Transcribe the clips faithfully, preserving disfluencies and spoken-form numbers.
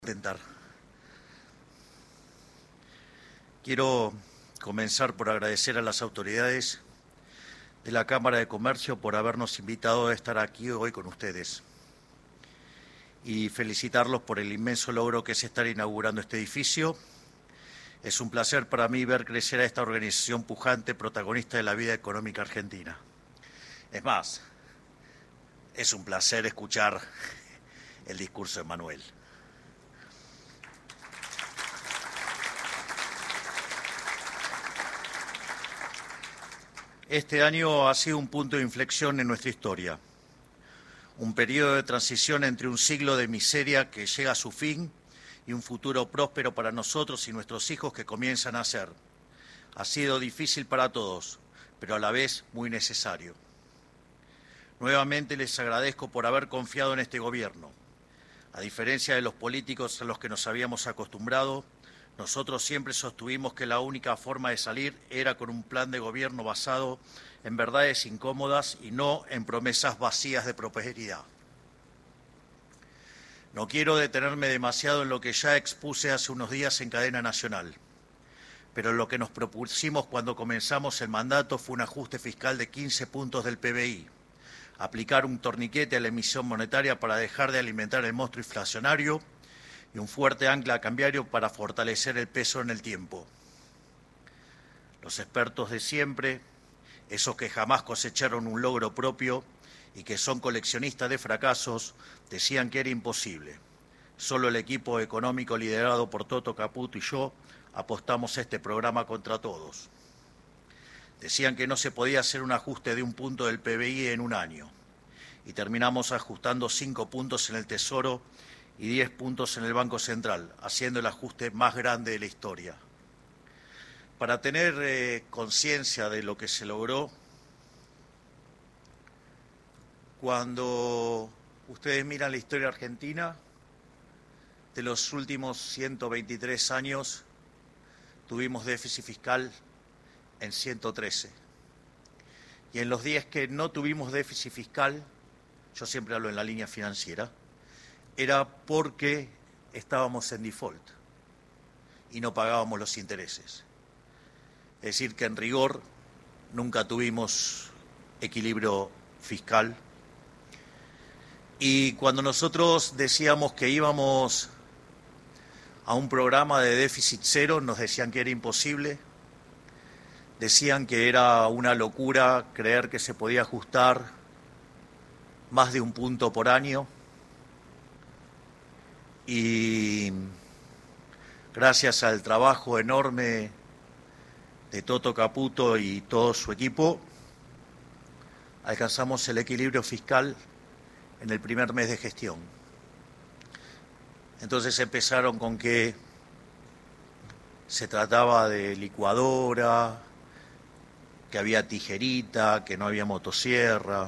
Intentar. Quiero comenzar por agradecer a las autoridades de la Cámara de Comercio por habernos invitado a estar aquí hoy con ustedes y felicitarlos por el inmenso logro que es estar inaugurando este edificio. Es un placer para mí ver crecer a esta organización pujante, protagonista de la vida económica argentina. Es más, es un placer escuchar el discurso de Manuel. Este año ha sido un punto de inflexión en nuestra historia, un periodo de transición entre un siglo de miseria que llega a su fin y un futuro próspero para nosotros y nuestros hijos que comienzan a ser. Ha sido difícil para todos, pero a la vez muy necesario. Nuevamente les agradezco por haber confiado en este gobierno. A diferencia de los políticos a los que nos habíamos acostumbrado, nosotros siempre sostuvimos que la única forma de salir era con un plan de gobierno basado en verdades incómodas y no en promesas vacías de prosperidad. No quiero detenerme demasiado en lo que ya expuse hace unos días en cadena nacional, pero lo que nos propusimos cuando comenzamos el mandato fue un ajuste fiscal de quince puntos del P B I, aplicar un torniquete a la emisión monetaria para dejar de alimentar el monstruo inflacionario y un fuerte ancla cambiario para fortalecer el peso en el tiempo. Los expertos de siempre, esos que jamás cosecharon un logro propio y que son coleccionistas de fracasos, decían que era imposible. Solo el equipo económico liderado por Toto Caputo y yo apostamos a este programa contra todos. Decían que no se podía hacer un ajuste de un punto del P B I en un año y terminamos ajustando cinco puntos en el Tesoro y diez puntos en el Banco Central, haciendo el ajuste más grande de la historia. Para tener eh, conciencia de lo que se logró, cuando ustedes miran la historia argentina, de los últimos ciento veintitrés años, tuvimos déficit fiscal en ciento trece. Y en los días que no tuvimos déficit fiscal, yo siempre hablo en la línea financiera, era porque estábamos en default y no pagábamos los intereses. Es decir, que en rigor nunca tuvimos equilibrio fiscal. Y cuando nosotros decíamos que íbamos a un programa de déficit cero, nos decían que era imposible. Decían que era una locura creer que se podía ajustar más de un punto por año. Y gracias al trabajo enorme de Toto Caputo y todo su equipo, alcanzamos el equilibrio fiscal en el primer mes de gestión. Entonces empezaron con que se trataba de licuadora, que había tijerita, que no había motosierra.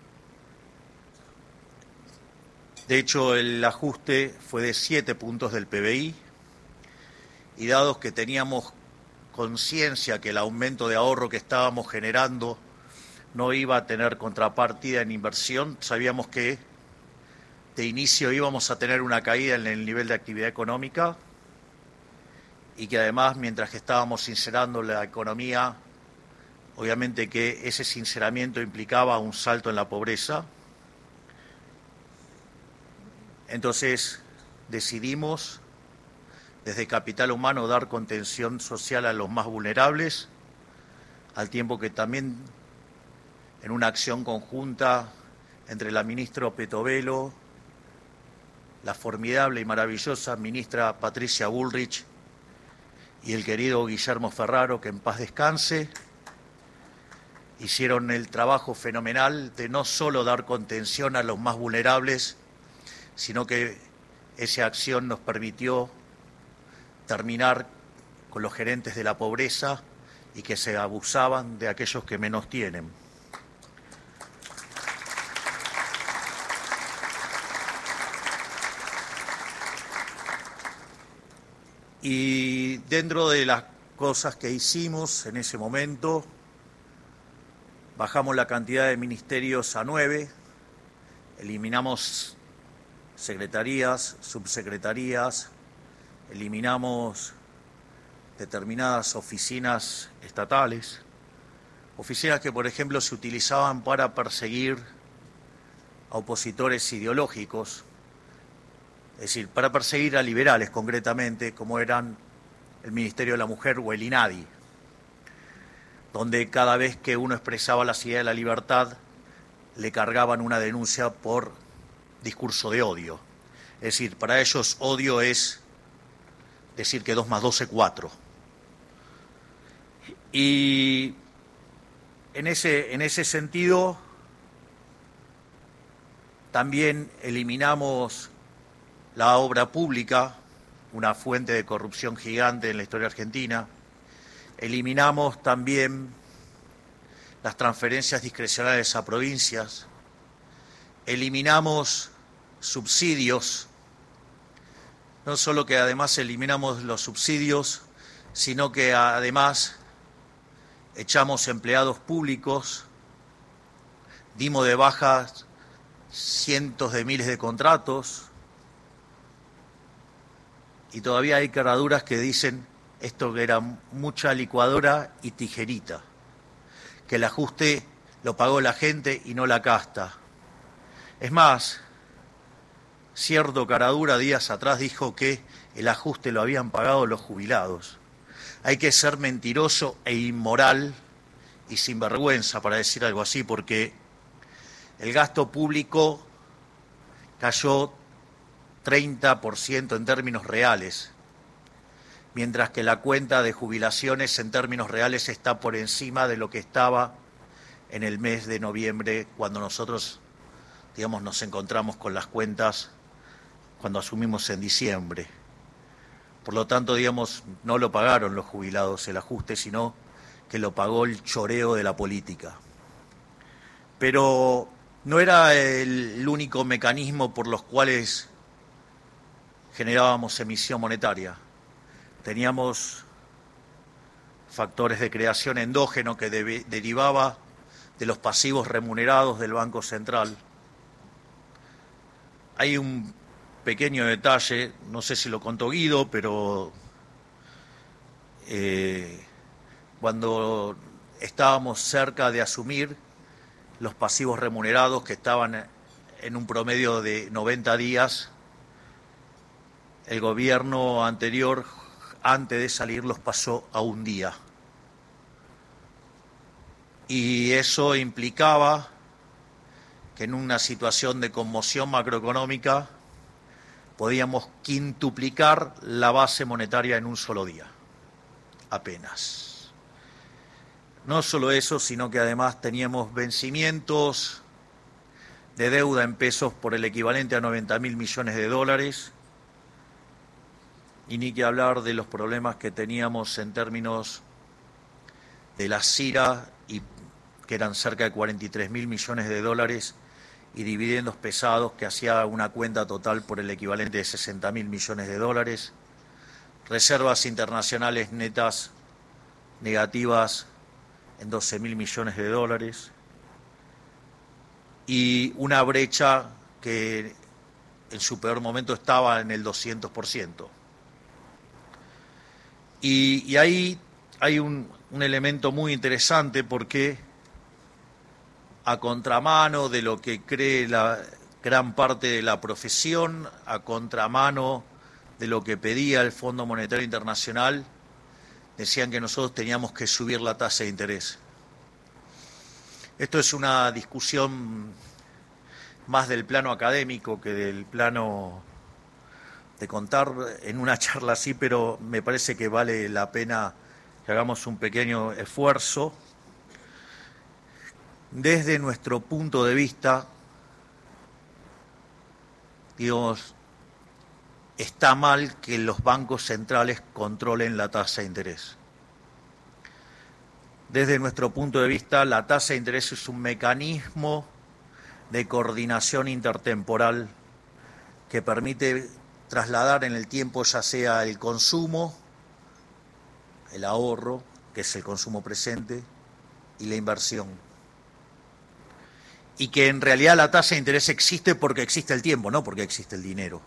De hecho, el ajuste fue de siete puntos del P B I y dados que teníamos conciencia que el aumento de ahorro que estábamos generando no iba a tener contrapartida en inversión, sabíamos que de inicio íbamos a tener una caída en el nivel de actividad económica y que además, mientras que estábamos sincerando la economía, obviamente que ese sinceramiento implicaba un salto en la pobreza. Entonces decidimos desde Capital Humano dar contención social a los más vulnerables, al tiempo que también en una acción conjunta entre la ministra Petovelo, la formidable y maravillosa ministra Patricia Bullrich y el querido Guillermo Ferraro, que en paz descanse, hicieron el trabajo fenomenal de no solo dar contención a los más vulnerables, sino que esa acción nos permitió terminar con los gerentes de la pobreza y que se abusaban de aquellos que menos tienen. Y dentro de las cosas que hicimos en ese momento, bajamos la cantidad de ministerios a nueve, eliminamos secretarías, subsecretarías, eliminamos determinadas oficinas estatales, oficinas que, por ejemplo, se utilizaban para perseguir a opositores ideológicos, es decir, para perseguir a liberales concretamente, como eran el Ministerio de la Mujer o el INADI, donde cada vez que uno expresaba las ideas de la libertad, le cargaban una denuncia por discurso de odio. Es decir, para ellos odio es decir que dos más dos es cuatro. Y en ese, en ese sentido, también eliminamos la obra pública, una fuente de corrupción gigante en la historia argentina. Eliminamos también las transferencias discrecionales a provincias. Eliminamos subsidios. No solo que además eliminamos los subsidios, sino que además echamos empleados públicos, dimos de baja cientos de miles de contratos y todavía hay caraduras que dicen esto que era mucha licuadora y tijerita, que el ajuste lo pagó la gente y no la casta. Es más, cierto caradura días atrás dijo que el ajuste lo habían pagado los jubilados. Hay que ser mentiroso e inmoral y sinvergüenza para decir algo así, porque el gasto público cayó treinta por ciento en términos reales, mientras que la cuenta de jubilaciones en términos reales está por encima de lo que estaba en el mes de noviembre, cuando nosotros, digamos, nos encontramos con las cuentas cuando asumimos en diciembre. Por lo tanto, digamos, no lo pagaron los jubilados el ajuste, sino que lo pagó el choreo de la política. Pero no era el único mecanismo por los cuales generábamos emisión monetaria. Teníamos factores de creación endógeno que de- derivaba de los pasivos remunerados del Banco Central. Hay un pequeño detalle, no sé si lo contó Guido, pero eh, cuando estábamos cerca de asumir los pasivos remunerados, que estaban en un promedio de noventa días, el gobierno anterior, antes de salir, los pasó a un día. Y eso implicaba que en una situación de conmoción macroeconómica podíamos quintuplicar la base monetaria en un solo día, apenas. No solo eso, sino que además teníamos vencimientos de deuda en pesos por el equivalente a noventa mil millones de dólares, y ni que hablar de los problemas que teníamos en términos de la C I R A, y que eran cerca de cuarenta y tres mil millones de dólares, y dividendos pesados que hacía una cuenta total por el equivalente de sesenta mil millones de dólares, reservas internacionales netas negativas en doce mil millones de dólares, y una brecha que en su peor momento estaba en el doscientos por ciento. Y, y ahí hay un, un elemento muy interesante, porque a contramano de lo que cree la gran parte de la profesión, a contramano de lo que pedía el Fondo Monetario Internacional, decían que nosotros teníamos que subir la tasa de interés. Esto es una discusión más del plano académico que del plano de contar en una charla así, pero me parece que vale la pena que hagamos un pequeño esfuerzo. Desde nuestro punto de vista, digamos, está mal que los bancos centrales controlen la tasa de interés. Desde nuestro punto de vista, la tasa de interés es un mecanismo de coordinación intertemporal que permite trasladar en el tiempo ya sea el consumo, el ahorro, que es el consumo presente, y la inversión. y que en realidad la tasa de interés existe porque existe el tiempo, no porque existe el dinero.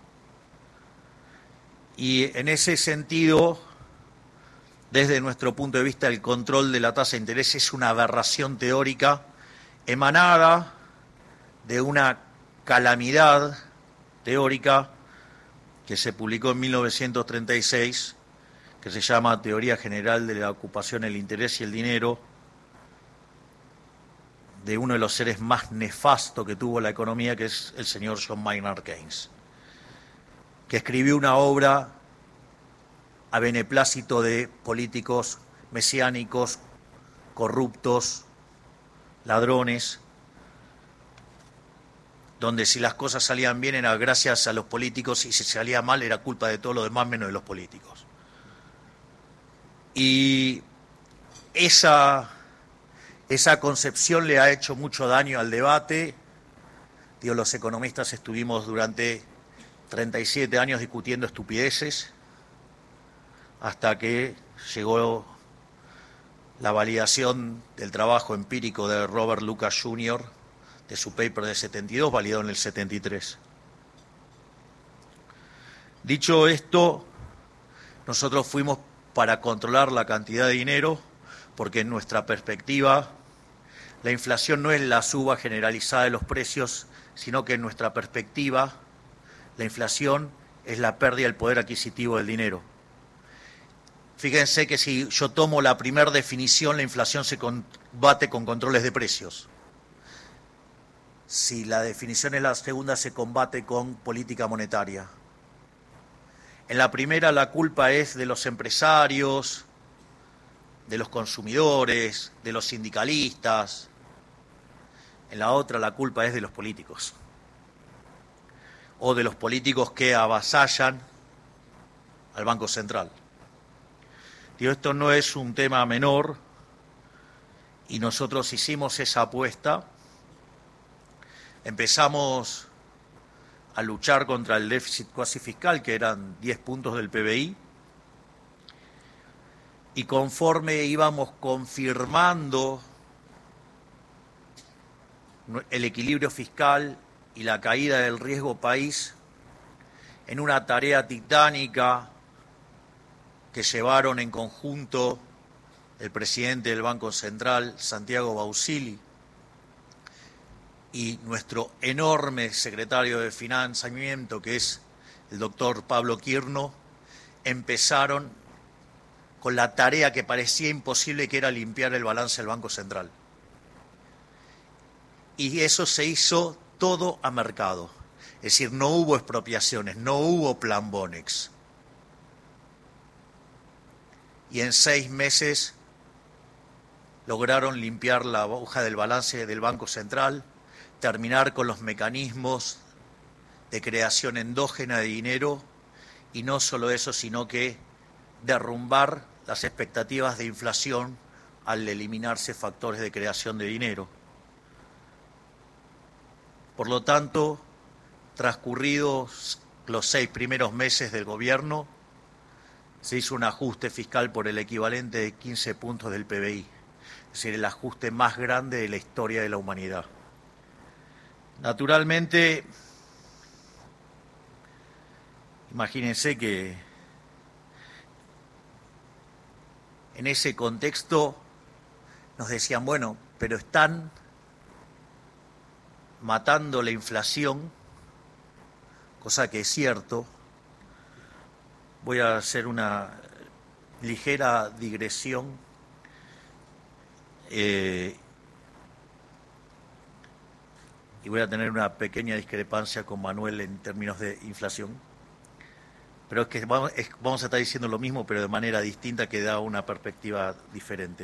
Y en ese sentido, desde nuestro punto de vista, el control de la tasa de interés es una aberración teórica emanada de una calamidad teórica que se publicó en mil novecientos treinta y seis, que se llama Teoría General de la Ocupación, el Interés y el Dinero, de uno de los seres más nefastos que tuvo la economía, que es el señor John Maynard Keynes, que escribió una obra a beneplácito de políticos mesiánicos, corruptos, ladrones, donde si las cosas salían bien era gracias a los políticos y si salía mal era culpa de todo lo demás menos de los políticos. Y esa, esa concepción le ha hecho mucho daño al debate. Digo, los economistas estuvimos durante treinta y siete años discutiendo estupideces hasta que llegó la validación del trabajo empírico de Robert Lucas junior, de su paper de setenta y dos, validado en el setenta y tres. Dicho esto, nosotros fuimos para controlar la cantidad de dinero, porque en nuestra perspectiva la inflación no es la suba generalizada de los precios, sino que en nuestra perspectiva la inflación es la pérdida del poder adquisitivo del dinero. Fíjense que si yo tomo la primera definición, la inflación se combate con controles de precios. Si la definición es la segunda, se combate con política monetaria. En la primera, la culpa es de los empresarios, de los consumidores, de los sindicalistas. En la otra, la culpa es de los políticos. O de los políticos que avasallan al Banco Central. Digo, esto no es un tema menor y nosotros hicimos esa apuesta. Empezamos a luchar contra el déficit cuasi fiscal, que eran diez puntos del P B I, y conforme íbamos confirmando el equilibrio fiscal y la caída del riesgo país en una tarea titánica que llevaron en conjunto el presidente del Banco Central, Santiago Bausili, y nuestro enorme secretario de Financiamiento, que es el doctor Pablo Quirno, empezaron con la tarea que parecía imposible, que era limpiar el balance del Banco Central. Y eso se hizo todo a mercado. Es decir, no hubo expropiaciones, no hubo plan Bonex. Y en seis meses lograron limpiar la hoja del balance del Banco Central, terminar con los mecanismos de creación endógena de dinero, y no solo eso, sino que derrumbar las expectativas de inflación al eliminarse factores de creación de dinero. Por lo tanto, transcurridos los seis primeros meses del gobierno, se hizo un ajuste fiscal por el equivalente de quince puntos del P B I, es decir, el ajuste más grande de la historia de la humanidad. Naturalmente, imagínense que en ese contexto nos decían, bueno, pero están matando la inflación, cosa que es cierto. Voy a hacer una ligera digresión. Eh, y voy a tener una pequeña discrepancia con Manuel en términos de inflación. Pero es que vamos, es, vamos a estar diciendo lo mismo, pero de manera distinta, que da una perspectiva diferente.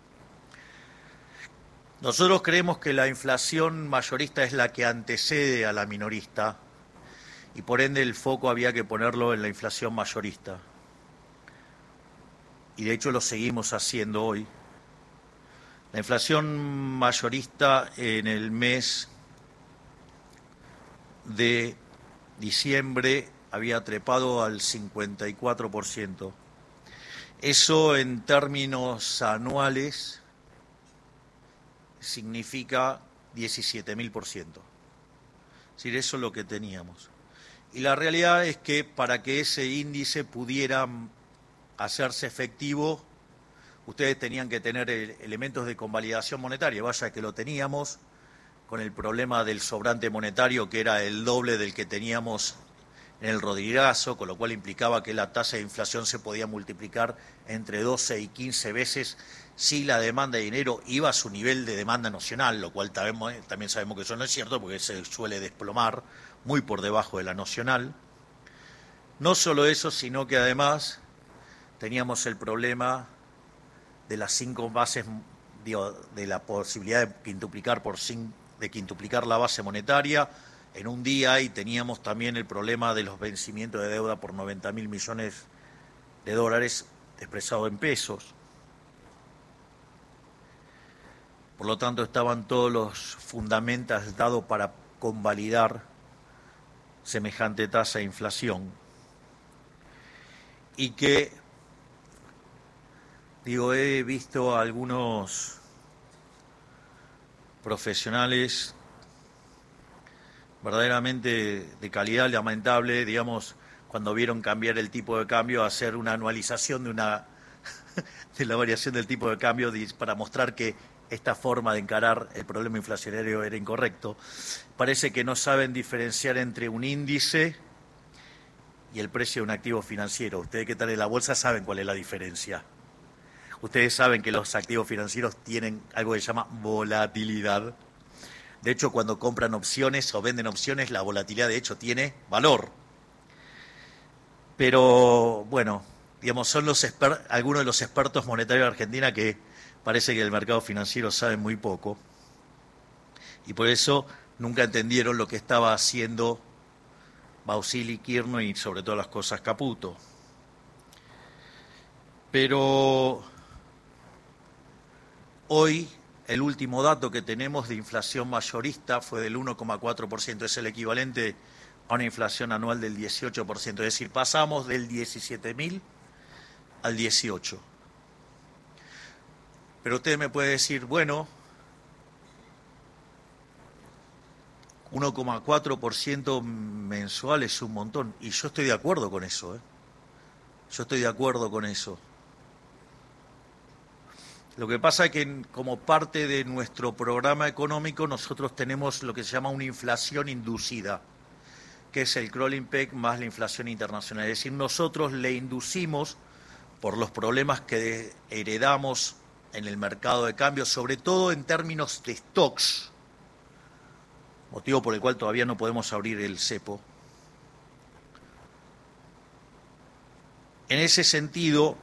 Nosotros creemos que la inflación mayorista es la que antecede a la minorista, y por ende el foco había que ponerlo en la inflación mayorista. Y de hecho lo seguimos haciendo hoy. La inflación mayorista en el mes de diciembre había trepado al cincuenta y cuatro por ciento. Eso en términos anuales significa diecisiete mil por ciento. Es decir, eso es lo que teníamos. Y la realidad es que para que ese índice pudiera hacerse efectivo, ustedes tenían que tener elementos de convalidación monetaria. Vaya que lo teníamos con el problema del sobrante monetario, que era el doble del que teníamos en el Rodrigazo, con lo cual implicaba que la tasa de inflación se podía multiplicar entre doce y quince veces si la demanda de dinero iba a su nivel de demanda nacional, lo cual también, también sabemos que eso no es cierto porque se suele desplomar muy por debajo de la nacional. No solo eso, sino que además teníamos el problema de las cinco bases, digo, de la posibilidad de quintuplicar, por cinco, de quintuplicar la base monetaria en un día, y teníamos también el problema de los vencimientos de deuda por noventa mil millones de dólares expresado en pesos. Por lo tanto, estaban todos los fundamentos dados para convalidar semejante tasa de inflación. Y que, digo, he visto a algunos profesionales verdaderamente de calidad lamentable, digamos, cuando vieron cambiar el tipo de cambio, hacer una anualización de una de la variación del tipo de cambio para mostrar que esta forma de encarar el problema inflacionario era incorrecto. Parece que no saben diferenciar entre un índice y el precio de un activo financiero. Ustedes que están en la bolsa saben cuál es la diferencia. Ustedes saben que los activos financieros tienen algo que se llama volatilidad. De hecho, cuando compran opciones o venden opciones, la volatilidad de hecho tiene valor. Pero, bueno, digamos, son los exper- algunos de los expertos monetarios de Argentina que parece que el mercado financiero sabe muy poco. Y por eso nunca entendieron lo que estaba haciendo Bausili, Kirchner y sobre todas las cosas Caputo. Pero hoy el último dato que tenemos de inflación mayorista fue del uno coma cuatro por ciento, es el equivalente a una inflación anual del dieciocho por ciento, es decir, pasamos del diecisiete mil al dieciocho. Pero usted me puede decir, bueno, uno coma cuatro por ciento mensual es un montón, y yo estoy de acuerdo con eso, ¿eh? Yo estoy de acuerdo con eso. Lo que pasa es que como parte de nuestro programa económico nosotros tenemos lo que se llama una inflación inducida, que es el crawling peg más la inflación internacional. Es decir, nosotros le inducimos por los problemas que heredamos en el mercado de cambio, sobre todo en términos de stocks, motivo por el cual todavía no podemos abrir el cepo. En ese sentido,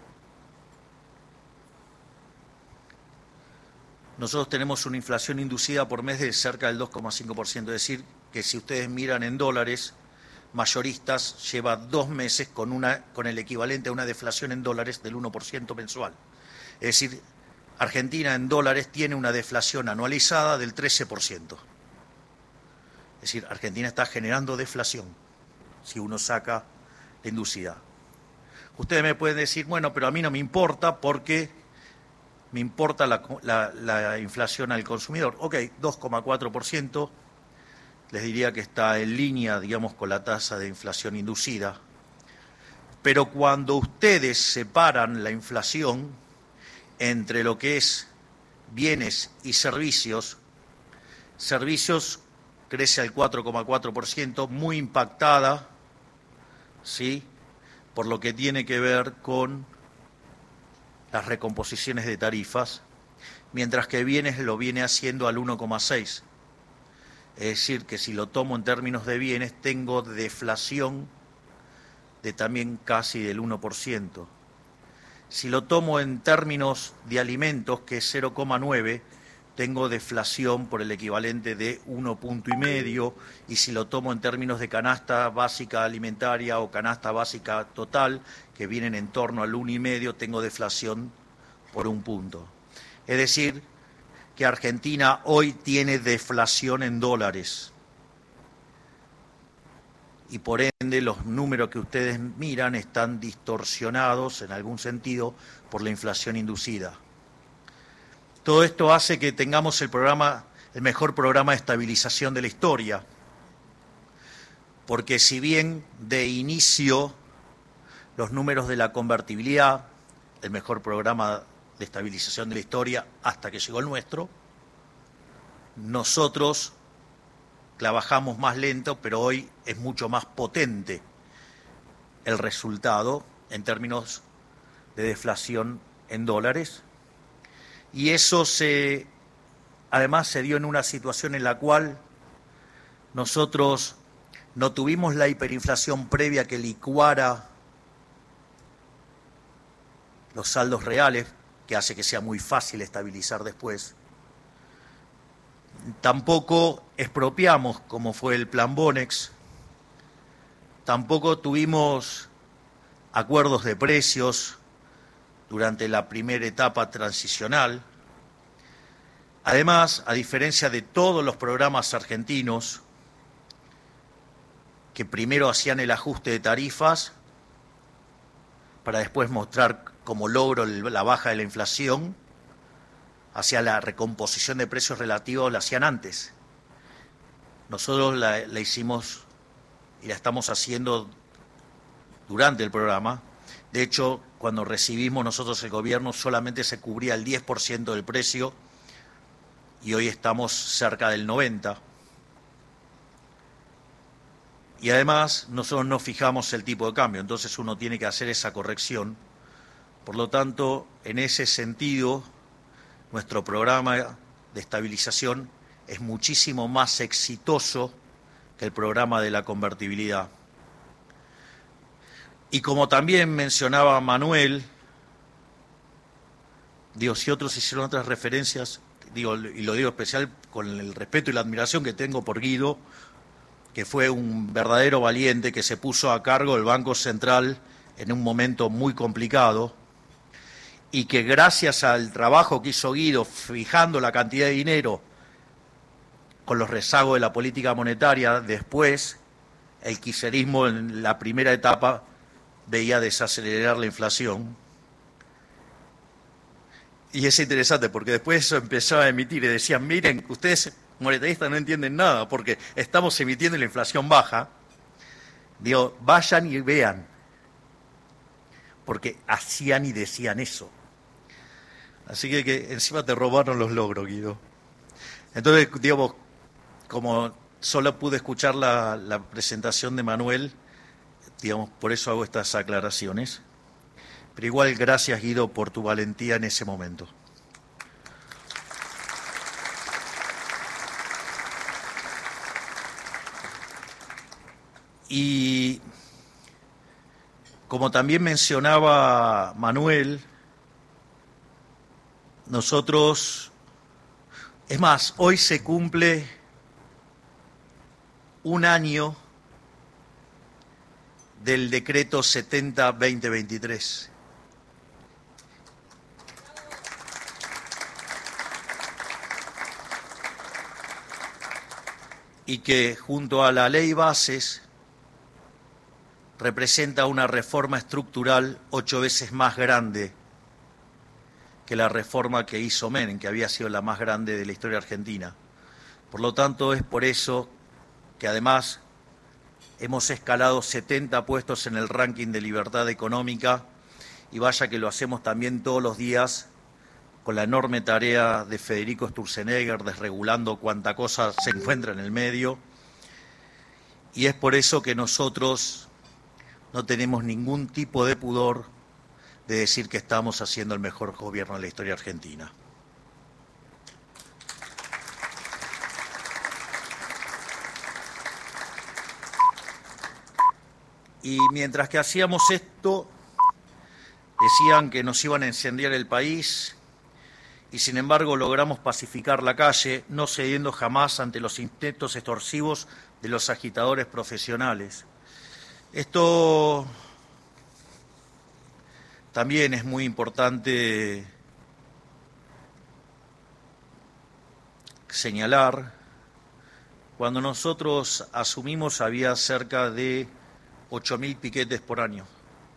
nosotros tenemos una inflación inducida por mes de cerca del dos coma cinco por ciento, es decir, que si ustedes miran en dólares, mayoristas lleva dos meses con, una, con el equivalente a una deflación en dólares del uno por ciento mensual. Es decir, Argentina en dólares tiene una deflación anualizada del trece por ciento. Es decir, Argentina está generando deflación si uno saca la inducida. Ustedes me pueden decir, bueno, pero a mí no me importa porque me importa la, la, la inflación al consumidor. Ok, dos coma cuatro por ciento, les diría que está en línea, digamos, con la tasa de inflación inducida. Pero cuando ustedes separan la inflación entre lo que es bienes y servicios, servicios crece al cuatro coma cuatro por ciento, muy impactada, ¿sí?, por lo que tiene que ver con las recomposiciones de tarifas, mientras que bienes lo viene haciendo al uno coma seis por ciento. Es decir, que si lo tomo en términos de bienes, tengo deflación de también casi del uno por ciento. Si lo tomo en términos de alimentos, que es cero coma nueve, tengo deflación por el equivalente de uno punto y medio, y si lo tomo en términos de canasta básica alimentaria o canasta básica total, que vienen en torno al uno y medio, tengo deflación por un punto. Es decir, que Argentina hoy tiene deflación en dólares. Y por ende los números que ustedes miran están distorsionados en algún sentido por la inflación inducida. Todo esto hace que tengamos el programa, el mejor programa de estabilización de la historia, porque si bien de inicio los números de la convertibilidad, el mejor programa de estabilización de la historia hasta que llegó el nuestro, nosotros trabajamos más lento, pero hoy es mucho más potente el resultado en términos de deflación en dólares. Y eso se, además se dio en una situación en la cual nosotros no tuvimos la hiperinflación previa que licuara los saldos reales, que hace que sea muy fácil estabilizar después. Tampoco expropiamos, como fue el plan Bonex. Tampoco tuvimos acuerdos de precios durante la primera etapa transicional. Además, a diferencia de todos los programas argentinos que primero hacían el ajuste de tarifas para después mostrar como logro la baja de la inflación, hacia la recomposición de precios relativos la hacían antes. Nosotros la, la hicimos y la estamos haciendo durante el programa. De hecho, cuando recibimos nosotros el gobierno solamente se cubría el diez por ciento del precio y hoy estamos cerca del noventa por ciento. Y además nosotros no fijamos el tipo de cambio, entonces uno tiene que hacer esa corrección. Por lo tanto, en ese sentido, nuestro programa de estabilización es muchísimo más exitoso que el programa de la convertibilidad. Y como también mencionaba Manuel, digo, si otros hicieron otras referencias, digo, y lo digo especial con el respeto y la admiración que tengo por Guido, que fue un verdadero valiente que se puso a cargo del Banco Central en un momento muy complicado, y que gracias al trabajo que hizo Guido fijando la cantidad de dinero con los rezagos de la política monetaria, después el kirchnerismo en la primera etapa veía desacelerar la inflación. Y es interesante porque después eso empezaba a emitir y decían, miren, ustedes monetaristas no entienden nada porque estamos emitiendo la inflación baja. Digo, vayan y vean, porque hacían y decían eso. Así que, que encima te robaron los logros, Guido. Entonces, digamos, como solo pude escuchar la, la presentación de Manuel, digamos, por eso hago estas aclaraciones. Pero igual, gracias, Guido, por tu valentía en ese momento. Y como también mencionaba Manuel, nosotros, es más, hoy se cumple un año del decreto setenta barra veinte veintitrés. Y que junto a la ley bases representa una reforma estructural ocho veces más grande que la reforma que hizo Menem, que había sido la más grande de la historia argentina. Por lo tanto, es por eso que además hemos escalado setenta puestos en el ranking de libertad económica, y vaya que lo hacemos también todos los días con la enorme tarea de Federico Sturzenegger, desregulando cuanta cosa se encuentra en el medio. Y es por eso que nosotros no tenemos ningún tipo de pudor de decir que estamos haciendo el mejor gobierno de la historia argentina. Y mientras que hacíamos esto, decían que nos iban a incendiar el país, y sin embargo logramos pacificar la calle, no cediendo jamás ante los intentos extorsivos de los agitadores profesionales. Esto también es muy importante señalar. Cuando nosotros asumimos había cerca de ocho mil piquetes por año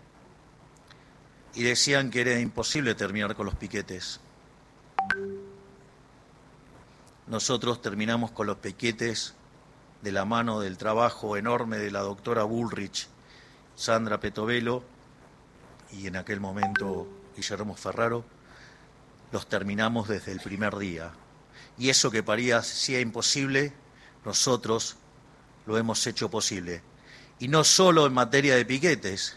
y decían que era imposible terminar con los piquetes. nosotros terminamos con los piquetes de la mano del trabajo enorme de la doctora Bullrich, Sandra Petovelo y en aquel momento Guillermo Ferraro, los terminamos desde el primer día. Y eso que parecía imposible, nosotros lo hemos hecho posible. Y no solo en materia de piquetes.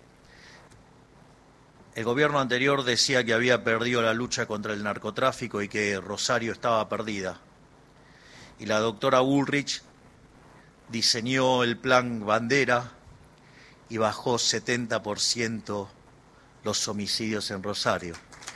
El gobierno anterior decía que había perdido la lucha contra el narcotráfico y que Rosario estaba perdida. Y la doctora Bullrich diseñó el plan Bandera y bajó setenta por ciento los homicidios en Rosario.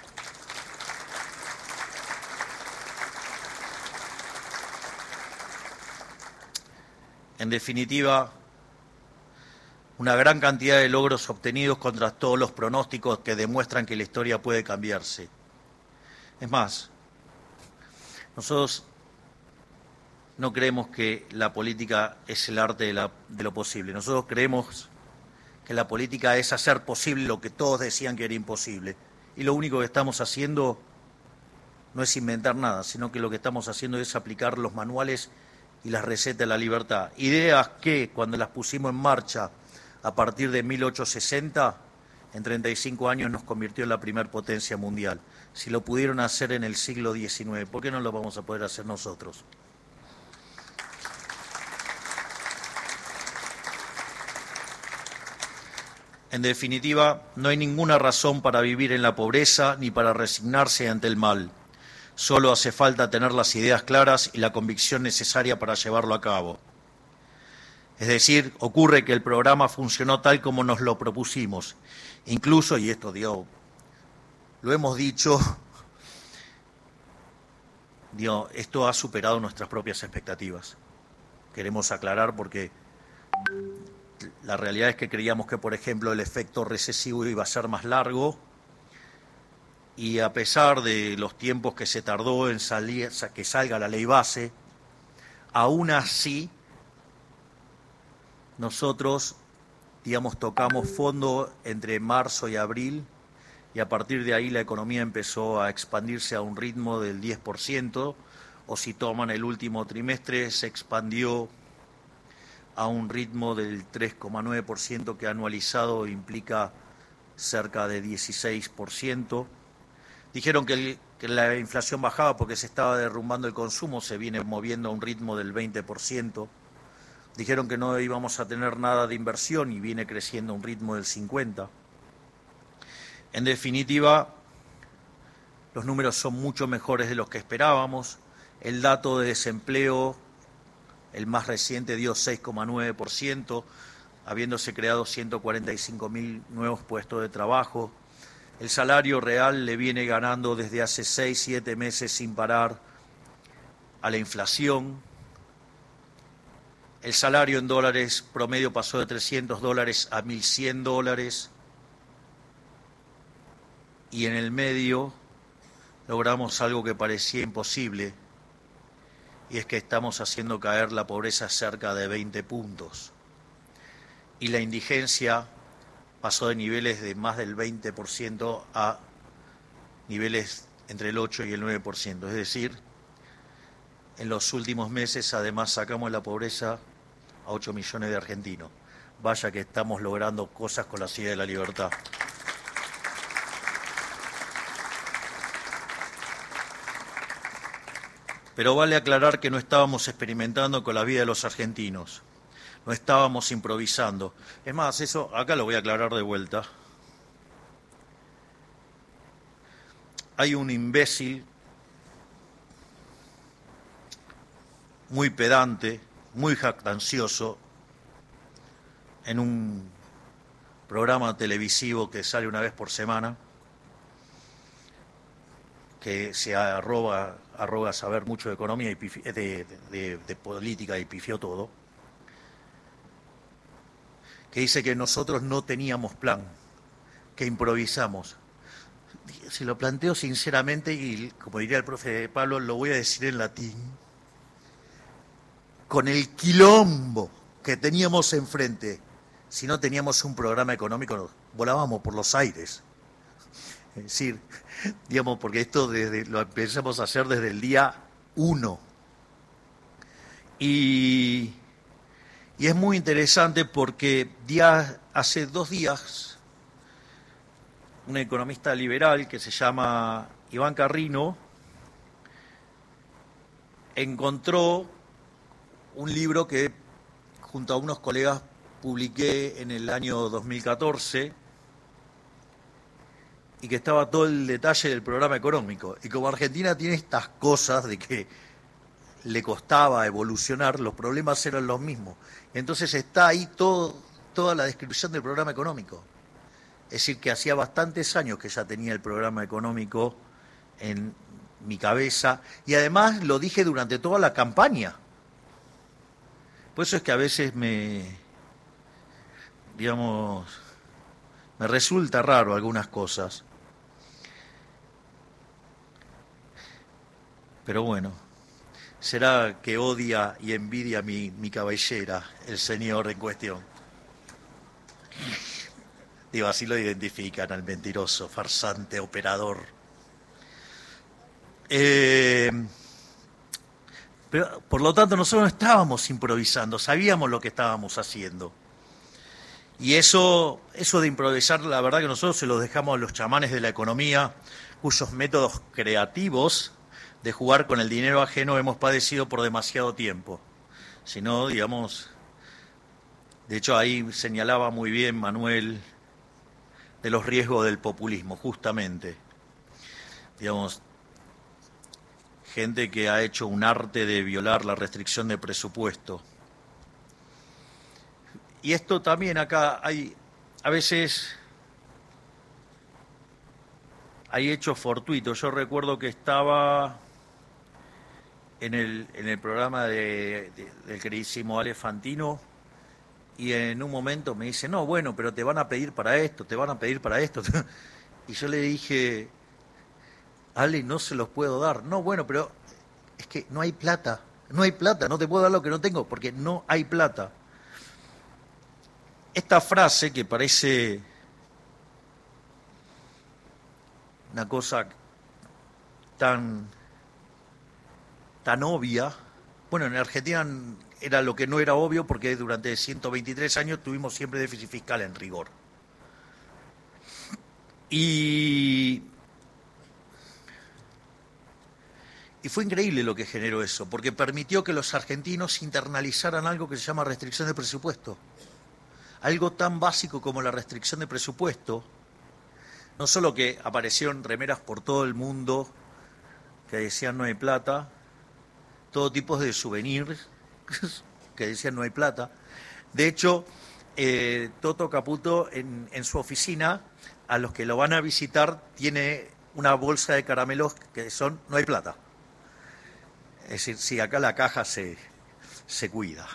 En definitiva, una gran cantidad de logros obtenidos contra todos los pronósticos que demuestran que la historia puede cambiarse. Es más, nosotros no creemos que la política es el arte de, la, de lo posible. Nosotros creemos que la política es hacer posible lo que todos decían que era imposible. Y lo único que estamos haciendo no es inventar nada, sino que lo que estamos haciendo es aplicar los manuales y las recetas de la libertad. Ideas que, cuando las pusimos en marcha a partir de mil ochocientos sesenta, en treinta y cinco años nos convirtió en la primer potencia mundial. Si lo pudieron hacer en el siglo diecinueve, ¿por qué no lo vamos a poder hacer nosotros? En definitiva, no hay ninguna razón para vivir en la pobreza ni para resignarse ante el mal. Solo hace falta tener las ideas claras y la convicción necesaria para llevarlo a cabo. Es decir, ocurre que el programa funcionó tal como nos lo propusimos. Incluso, y esto digo, lo hemos dicho, digo, esto ha superado nuestras propias expectativas. Queremos aclarar porque la realidad es que creíamos que, por ejemplo, el efecto recesivo iba a ser más largo y a pesar de los tiempos que se tardó en salir, que salga la ley base, aún así nosotros, digamos, tocamos fondo entre marzo y abril y a partir de ahí la economía empezó a expandirse a un ritmo del diez por ciento, o si toman el último trimestre se expandió a un ritmo del tres coma nueve por ciento que anualizado implica cerca de dieciséis por ciento. Dijeron que, el, que la inflación bajaba porque se estaba derrumbando el consumo, se viene moviendo a un ritmo del veinte por ciento. Dijeron que no íbamos a tener nada de inversión y viene creciendo a un ritmo del cincuenta por ciento. En definitiva, los números son mucho mejores de los que esperábamos. El dato de desempleo, el más reciente, dio seis coma nueve por ciento, habiéndose creado ciento cuarenta y cinco mil nuevos puestos de trabajo. El salario real le viene ganando desde hace seis, siete meses sin parar a la inflación. El salario en dólares promedio pasó de trescientos dólares a mil cien dólares. Y en el medio logramos algo que parecía imposible, y es que estamos haciendo caer la pobreza cerca de veinte puntos. Y la indigencia pasó de niveles de más del veinte por ciento a niveles entre el ocho y el nueve por ciento. Es decir, en los últimos meses además sacamos la pobreza a ocho millones de argentinos. Vaya que estamos logrando cosas con la silla de la libertad. Pero vale aclarar que no estábamos experimentando con la vida de los argentinos, no estábamos improvisando. Es más, eso acá lo voy a aclarar de vuelta. Hay un imbécil muy pedante, muy jactancioso, en un programa televisivo que sale una vez por semana, que se arroga, arroga saber mucho de economía y pifi, de, de, de política y pifió todo, que dice que nosotros no teníamos plan, que improvisamos. Si lo planteo sinceramente, y como diría el profe Pablo, lo voy a decir en latín, con el quilombo que teníamos enfrente, si no teníamos un programa económico, volábamos por los aires. Es decir, digamos, porque esto desde, lo empezamos a hacer desde el día uno. Y, y es muy interesante porque días, hace dos días un economista liberal que se llama Iván Carrino encontró un libro que junto a unos colegas publiqué en el año dos mil catorce y que estaba todo el detalle del programa económico. Y como Argentina tiene estas cosas de que le costaba evolucionar, los problemas eran los mismos. Entonces está ahí todo, toda la descripción del programa económico. Es decir, que hacía bastantes años que ya tenía el programa económico en mi cabeza y además lo dije durante toda la campaña. Por eso es que a veces me, digamos, me resulta raro algunas cosas. Pero bueno, será que odia y envidia mi, mi cabellera, el señor en cuestión. Digo, así lo identifican al mentiroso, farsante, operador. Eh, pero, por lo tanto, nosotros no estábamos improvisando, sabíamos lo que estábamos haciendo. Y eso, eso de improvisar, la verdad que nosotros se lo dejamos a los chamanes de la economía, cuyos métodos creativos de jugar con el dinero ajeno hemos padecido por demasiado tiempo. Si no, digamos, de hecho ahí señalaba muy bien Manuel de los riesgos del populismo, justamente. Digamos, gente que ha hecho un arte de violar la restricción de presupuesto. Y esto también acá hay, a veces hay hechos fortuitos. Yo recuerdo que estaba en el, en el programa de, de, del queridísimo Ale Fantino y en un momento me dice, no, bueno, pero te van a pedir para esto, te van a pedir para esto. Y yo le dije, Ale, no se los puedo dar. No, bueno, pero es que no hay plata, no hay plata, no te puedo dar lo que no tengo, porque no hay plata. Esta frase que parece una cosa tan, tan obvia, bueno, en Argentina era lo que no era obvio porque durante ciento veintitrés años tuvimos siempre déficit fiscal en rigor. Y, y fue increíble lo que generó eso, porque permitió que los argentinos internalizaran algo que se llama restricción de presupuesto. Algo tan básico como la restricción de presupuesto, no solo que aparecieron remeras por todo el mundo que decían no hay plata, todo tipo de souvenirs que decían no hay plata. De hecho, eh, Toto Caputo en, en su oficina, a los que lo van a visitar, tiene una bolsa de caramelos que son no hay plata. Es decir, si acá la caja se, se cuida.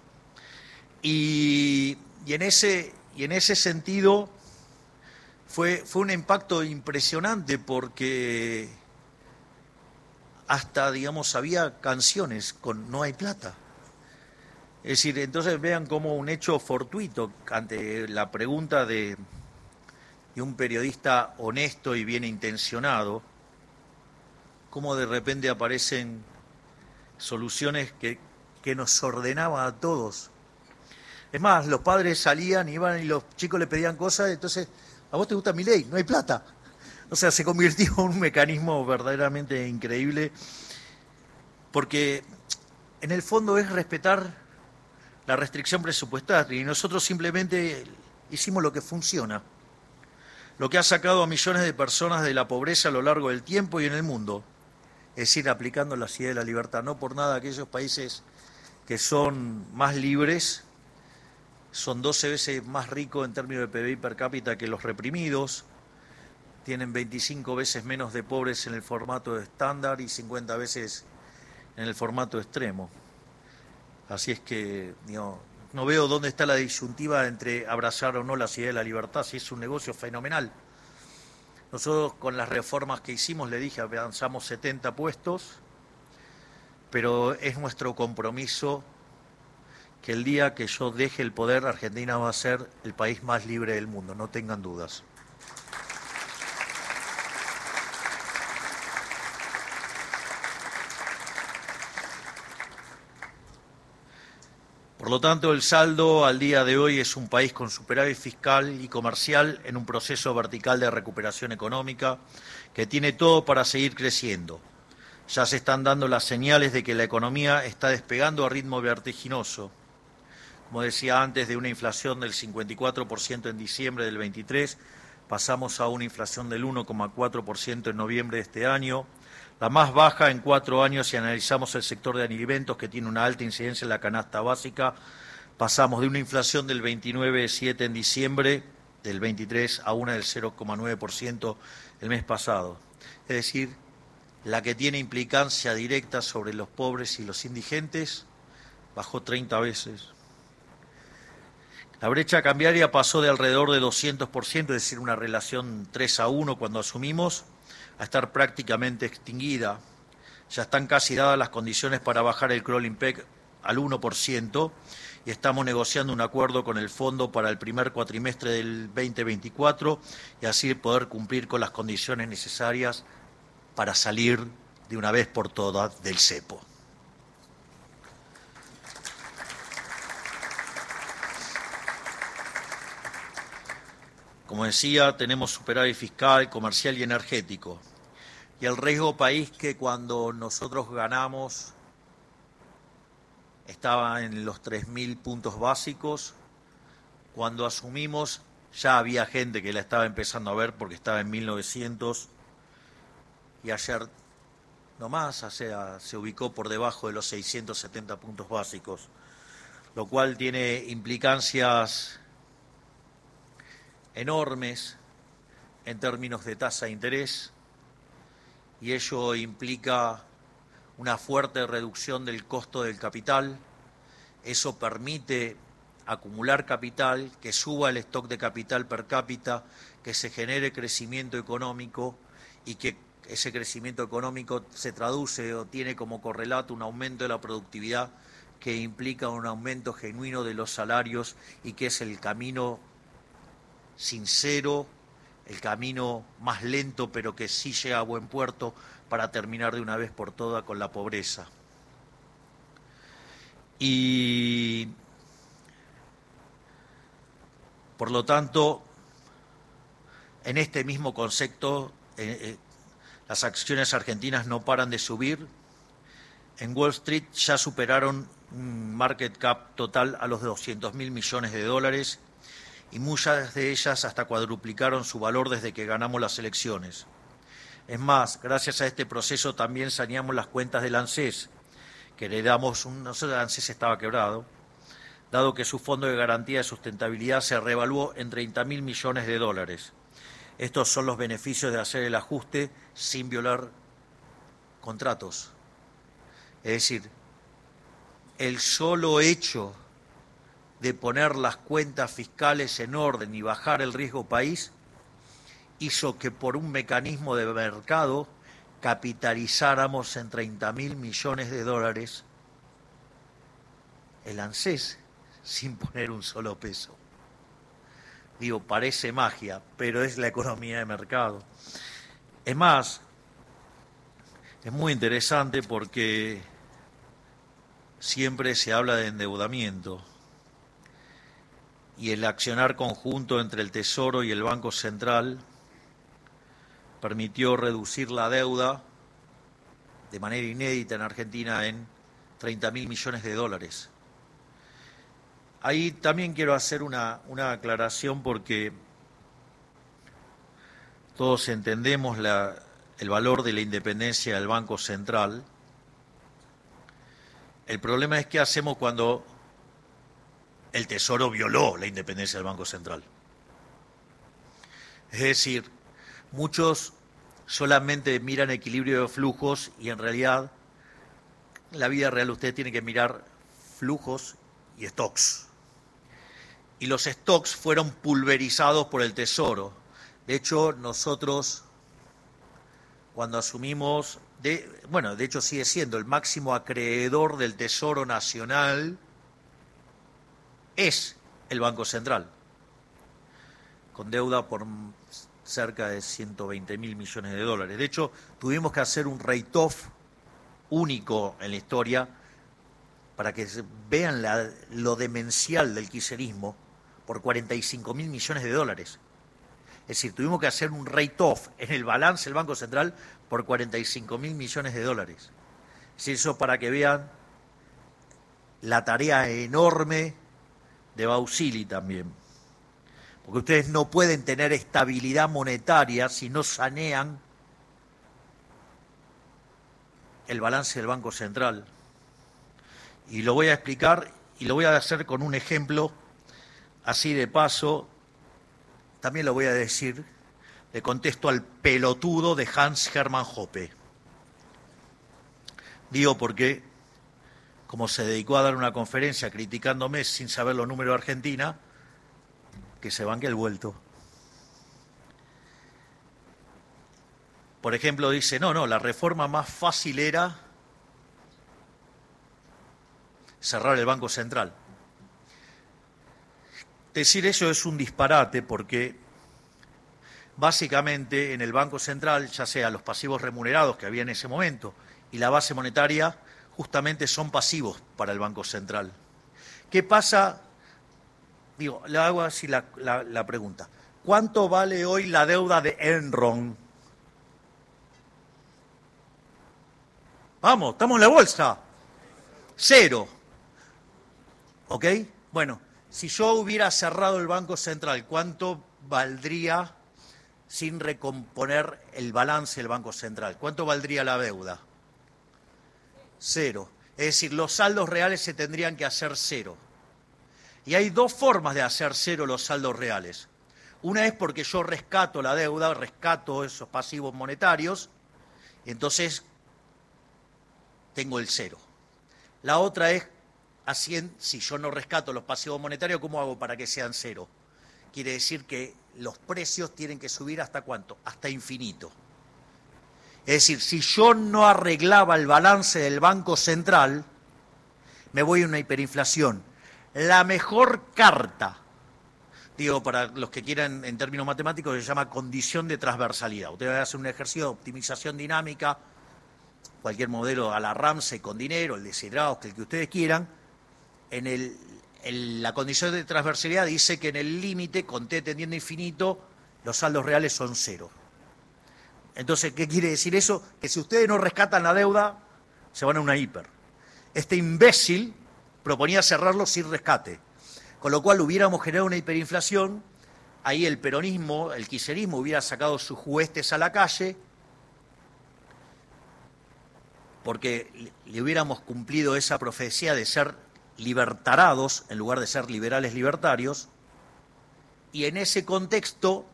Y, y, en ese, y en ese sentido fue, fue un impacto impresionante porque hasta, digamos, había canciones con no hay plata. Es decir, entonces vean como un hecho fortuito ante la pregunta de, de un periodista honesto y bien intencionado, cómo de repente aparecen soluciones que, que nos ordenaban a todos. Es más, los padres salían, iban y los chicos le pedían cosas, entonces, ¿a vos te gusta mi ley? No hay plata. O sea, se convirtió en un mecanismo verdaderamente increíble, porque en el fondo es respetar la restricción presupuestaria y nosotros simplemente hicimos lo que funciona, lo que ha sacado a millones de personas de la pobreza a lo largo del tiempo y en el mundo, es decir, aplicando la idea de la libertad. No por nada aquellos países que son más libres son doce veces más ricos en términos de P B I per cápita que los reprimidos, tienen veinticinco veces menos de pobres en el formato estándar y cincuenta veces en el formato extremo. Así es que digo, no veo dónde está la disyuntiva entre abrazar o no la idea de la libertad, si es un negocio fenomenal. Nosotros con las reformas que hicimos, le dije, avanzamos setenta puestos, pero es nuestro compromiso que el día que yo deje el poder, Argentina va a ser el país más libre del mundo, no tengan dudas. Por lo tanto, el saldo al día de hoy es un país con superávit fiscal y comercial en un proceso vertical de recuperación económica que tiene todo para seguir creciendo. Ya se están dando las señales de que la economía está despegando a ritmo vertiginoso. Como decía antes, de una inflación del cincuenta y cuatro por ciento en diciembre del veintitrés, pasamos a una inflación del uno coma cuatro por ciento en noviembre de este año, la más baja en cuatro años si analizamos el sector de alimentos, que tiene una alta incidencia en la canasta básica. Pasamos de una inflación del veintinueve coma siete por ciento en diciembre del veintitrés a una del cero coma nueve por ciento el mes pasado. Es decir, la que tiene implicancia directa sobre los pobres y los indigentes bajó treinta veces. La brecha cambiaria pasó de alrededor de doscientos por ciento, es decir, una relación tres a uno cuando asumimos, a estar prácticamente extinguida. Ya están casi dadas las condiciones para bajar el crawling peg al uno por ciento y estamos negociando un acuerdo con el Fondo para el primer cuatrimestre del veinte veinticuatro y así poder cumplir con las condiciones necesarias para salir de una vez por todas del cepo. Como decía, tenemos superávit fiscal, comercial y energético. Y el riesgo país, que cuando nosotros ganamos estaba en los tres mil puntos básicos, cuando asumimos ya había gente que la estaba empezando a ver porque estaba en mil novecientos y ayer nomás, o sea, se ubicó por debajo de los seiscientos setenta puntos básicos, lo cual tiene implicancias enormes en términos de tasa de interés, y ello implica una fuerte reducción del costo del capital. Eso permite acumular capital, que suba el stock de capital per cápita, que se genere crecimiento económico y que ese crecimiento económico se traduce o tiene como correlato un aumento de la productividad que implica un aumento genuino de los salarios y que es el camino sincero, el camino más lento, pero que sí llega a buen puerto para terminar de una vez por todas con la pobreza. Y por lo tanto, en este mismo concepto, eh, eh, las acciones argentinas no paran de subir. En Wall Street ya superaron un market cap total a los doscientos mil millones de dólares y muchas de ellas hasta cuadruplicaron su valor desde que ganamos las elecciones. Es más, gracias a este proceso también saneamos las cuentas del ANSES, que heredamos, un, no sé, el ANSES estaba quebrado, dado que su fondo de garantía de sustentabilidad se revaluó en treinta mil millones de dólares. Estos son los beneficios de hacer el ajuste sin violar contratos. Es decir, el solo hecho de poner las cuentas fiscales en orden y bajar el riesgo país hizo que por un mecanismo de mercado capitalizáramos en treinta mil millones de dólares el ANSES sin poner un solo peso. Digo, parece magia, pero es la economía de mercado. Es más, es muy interesante porque siempre se habla de endeudamiento y el accionar conjunto entre el Tesoro y el Banco Central permitió reducir la deuda de manera inédita en Argentina en treinta mil millones de dólares. Ahí también quiero hacer una, una aclaración porque todos entendemos la, el valor de la independencia del Banco Central. El problema es qué hacemos cuando el Tesoro violó la independencia del Banco Central. Es decir, muchos solamente miran equilibrio de flujos y en realidad en la vida real usted tiene que mirar flujos y stocks. Y los stocks fueron pulverizados por el Tesoro. De hecho, nosotros, cuando asumimos, de, bueno, de hecho sigue siendo el máximo acreedor del Tesoro Nacional, es el Banco Central, con deuda por cerca de ciento veinte mil millones de dólares. De hecho, tuvimos que hacer un write-off único en la historia para que vean la, lo demencial del kirchnerismo, por cuarenta y cinco mil millones de dólares. Es decir, tuvimos que hacer un write-off en el balance del Banco Central por cuarenta y cinco mil millones de dólares. Es decir, eso para que vean la tarea enorme de Bausili también. Porque ustedes no pueden tener estabilidad monetaria si no sanean el balance del Banco Central. Y lo voy a explicar y lo voy a hacer con un ejemplo, así de paso, también lo voy a decir, le contesto al pelotudo de Hans Hermann Hoppe. Digo porque, como se dedicó a dar una conferencia criticándome sin saber los números de Argentina, que se banque el vuelto. Por ejemplo, dice, no, no, la reforma más fácil era cerrar el Banco Central. Decir eso es un disparate porque básicamente en el Banco Central, ya sea los pasivos remunerados que había en ese momento y la base monetaria, justamente son pasivos para el Banco Central. ¿Qué pasa? Digo, le hago así la, la, la pregunta. ¿Cuánto vale hoy la deuda de Enron? Vamos, estamos en la bolsa. Cero. ¿Ok? Bueno, si yo hubiera cerrado el Banco Central, ¿cuánto valdría sin recomponer el balance del Banco Central? ¿Cuánto valdría la deuda? Cero. Es decir, los saldos reales se tendrían que hacer cero. Y hay dos formas de hacer cero los saldos reales. Una es porque yo rescato la deuda, rescato esos pasivos monetarios, y entonces tengo el cero. La otra es, así, si yo no rescato los pasivos monetarios, ¿cómo hago para que sean cero? Quiere decir que los precios tienen que subir ¿hasta cuánto? Hasta infinito. Es decir, si yo no arreglaba el balance del Banco Central, me voy a una hiperinflación. La mejor carta, digo, para los que quieran en términos matemáticos, se llama condición de transversalidad. Usted va a hacer un ejercicio de optimización dinámica, cualquier modelo a la Ramsey con dinero, el de Sidrausky, el que ustedes quieran. En, el, en la condición de transversalidad dice que en el límite, con t tendiendo a infinito, los saldos reales son cero. Entonces, ¿qué quiere decir eso? Que si ustedes no rescatan la deuda, se van a una hiper. Este imbécil proponía cerrarlo sin rescate, con lo cual hubiéramos generado una hiperinflación, ahí el peronismo, el kirchnerismo hubiera sacado sus huestes a la calle, porque le hubiéramos cumplido esa profecía de ser libertarados en lugar de ser liberales libertarios, y en ese contexto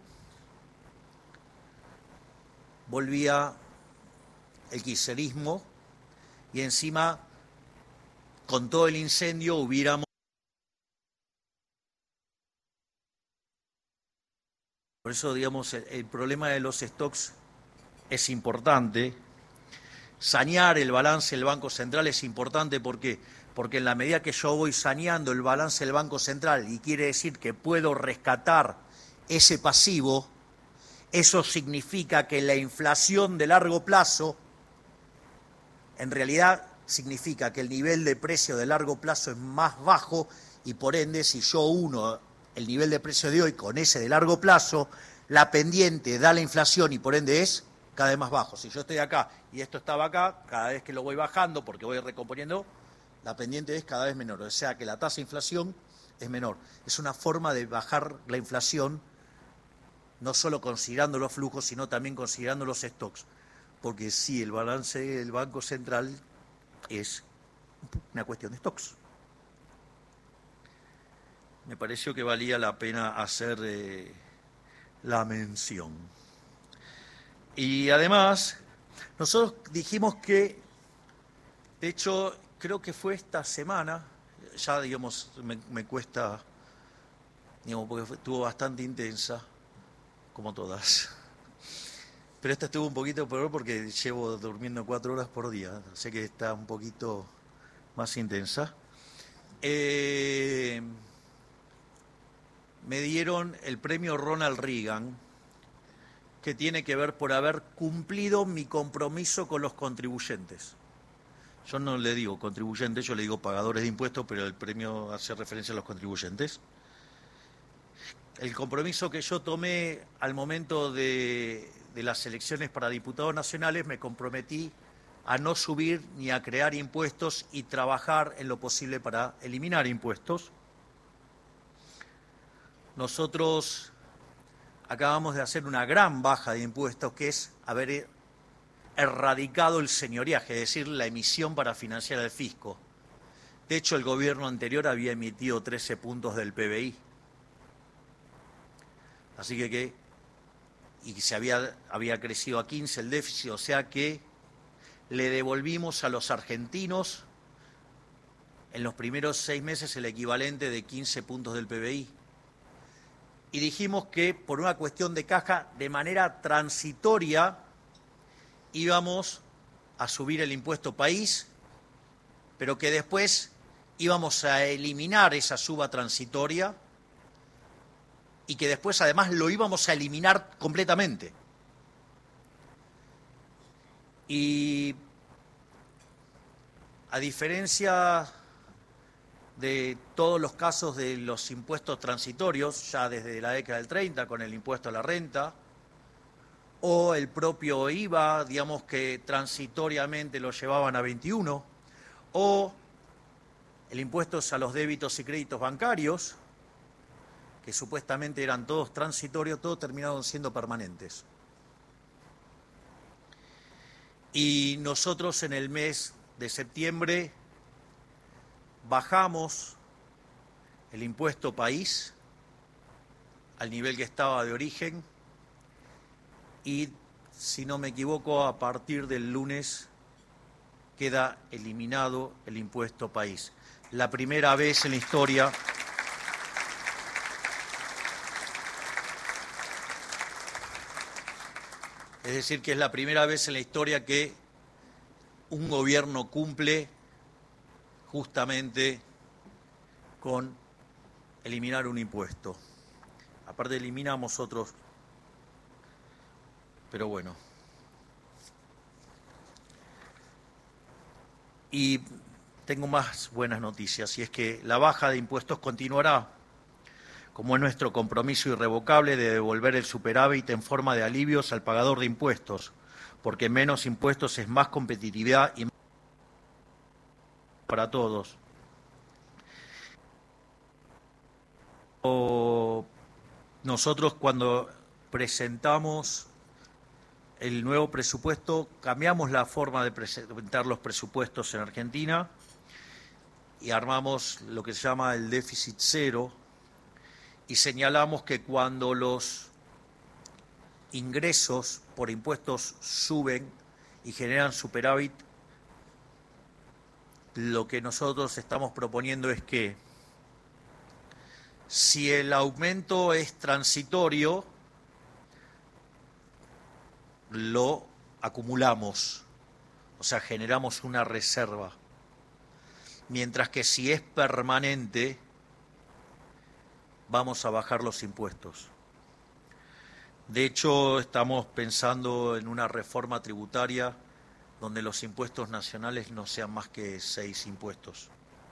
volvía el kirchnerismo y encima con todo el incendio hubiéramos... Por eso, digamos, el, el problema de los stocks es importante. Sanear el balance del Banco Central es importante, ¿por qué? Porque en la medida que yo voy saneando el balance del Banco Central, y quiere decir que puedo rescatar ese pasivo, eso significa que la inflación de largo plazo, en realidad significa que el nivel de precio de largo plazo es más bajo y por ende, si yo uno el nivel de precio de hoy con ese de largo plazo, la pendiente da la inflación y por ende es cada vez más bajo. Si yo estoy acá y esto estaba acá, cada vez que lo voy bajando porque voy recomponiendo, la pendiente es cada vez menor. O sea que la tasa de inflación es menor. Es una forma de bajar la inflación, no solo considerando los flujos, sino también considerando los stocks. Porque sí, el balance del Banco Central es una cuestión de stocks. Me pareció que valía la pena hacer eh, la mención. Y además, nosotros dijimos que, de hecho, creo que fue esta semana, ya digamos, me, me cuesta, digamos, porque fue, estuvo bastante intensa, como todas. Pero esta estuvo un poquito peor porque llevo durmiendo cuatro horas por día, sé que está un poquito más intensa. Eh, me dieron el premio Ronald Reagan, que tiene que ver por haber cumplido mi compromiso con los contribuyentes. Yo no le digo contribuyentes, yo le digo pagadores de impuestos, pero el premio hace referencia a los contribuyentes. El compromiso que yo tomé al momento de, de las elecciones para diputados nacionales, me comprometí a no subir ni a crear impuestos y trabajar en lo posible para eliminar impuestos. Nosotros acabamos de hacer una gran baja de impuestos, que es haber erradicado el señoriaje, es decir, la emisión para financiar el fisco. De hecho, el gobierno anterior había emitido trece puntos del P B I. Así que, que y se había, había crecido a quince el déficit, o sea que le devolvimos a los argentinos en los primeros seis meses el equivalente de quince puntos del P B I. Y dijimos que por una cuestión de caja, de manera transitoria, íbamos a subir el impuesto país, pero que después íbamos a eliminar esa suba transitoria y que después además lo íbamos a eliminar completamente. Y a diferencia de todos los casos de los impuestos transitorios, ya desde la década del treinta con el impuesto a la renta, o el propio I V A, digamos que transitoriamente lo llevaban a veintiuno, o el impuesto a los débitos y créditos bancarios, que supuestamente eran todos transitorios, todos terminaron siendo permanentes. Y nosotros en el mes de septiembre bajamos el impuesto país al nivel que estaba de origen y, si no me equivoco, a partir del lunes queda eliminado el impuesto país. La primera vez en la historia es decir, que es la primera vez en la historia que un gobierno cumple justamente con eliminar un impuesto. Aparte eliminamos otros, pero bueno. Y tengo más buenas noticias, y es que la baja de impuestos continuará, como es nuestro compromiso irrevocable de devolver el superávit en forma de alivios al pagador de impuestos, porque menos impuestos es más competitividad y para todos. O nosotros, cuando presentamos el nuevo presupuesto, cambiamos la forma de presentar los presupuestos en Argentina y armamos lo que se llama el déficit cero, y señalamos que cuando los ingresos por impuestos suben y generan superávit, lo que nosotros estamos proponiendo es que si el aumento es transitorio, lo acumulamos, o sea, generamos una reserva, mientras que si es permanente, vamos a bajar los impuestos. De hecho, estamos pensando en una reforma tributaria donde los impuestos nacionales no sean más que seis impuestos.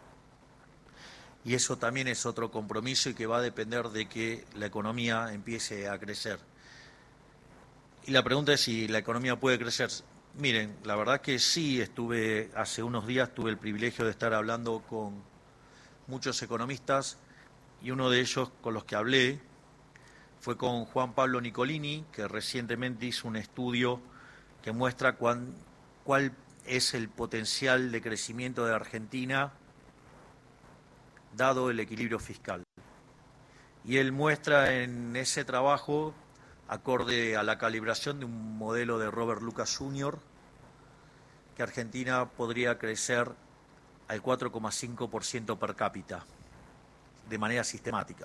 Y eso también es otro compromiso y que va a depender de que la economía empiece a crecer. Y la pregunta es si la economía puede crecer. Miren, la verdad que sí, estuve hace unos días, tuve el privilegio de estar hablando con muchos economistas, y uno de ellos con los que hablé fue con Juan Pablo Nicolini, que recientemente hizo un estudio que muestra cuán, cuál es el potencial de crecimiento de Argentina dado el equilibrio fiscal. Y él muestra en ese trabajo, acorde a la calibración de un modelo de Robert Lucas junior, que Argentina podría crecer al cuatro coma cinco por ciento per cápita, de manera sistemática.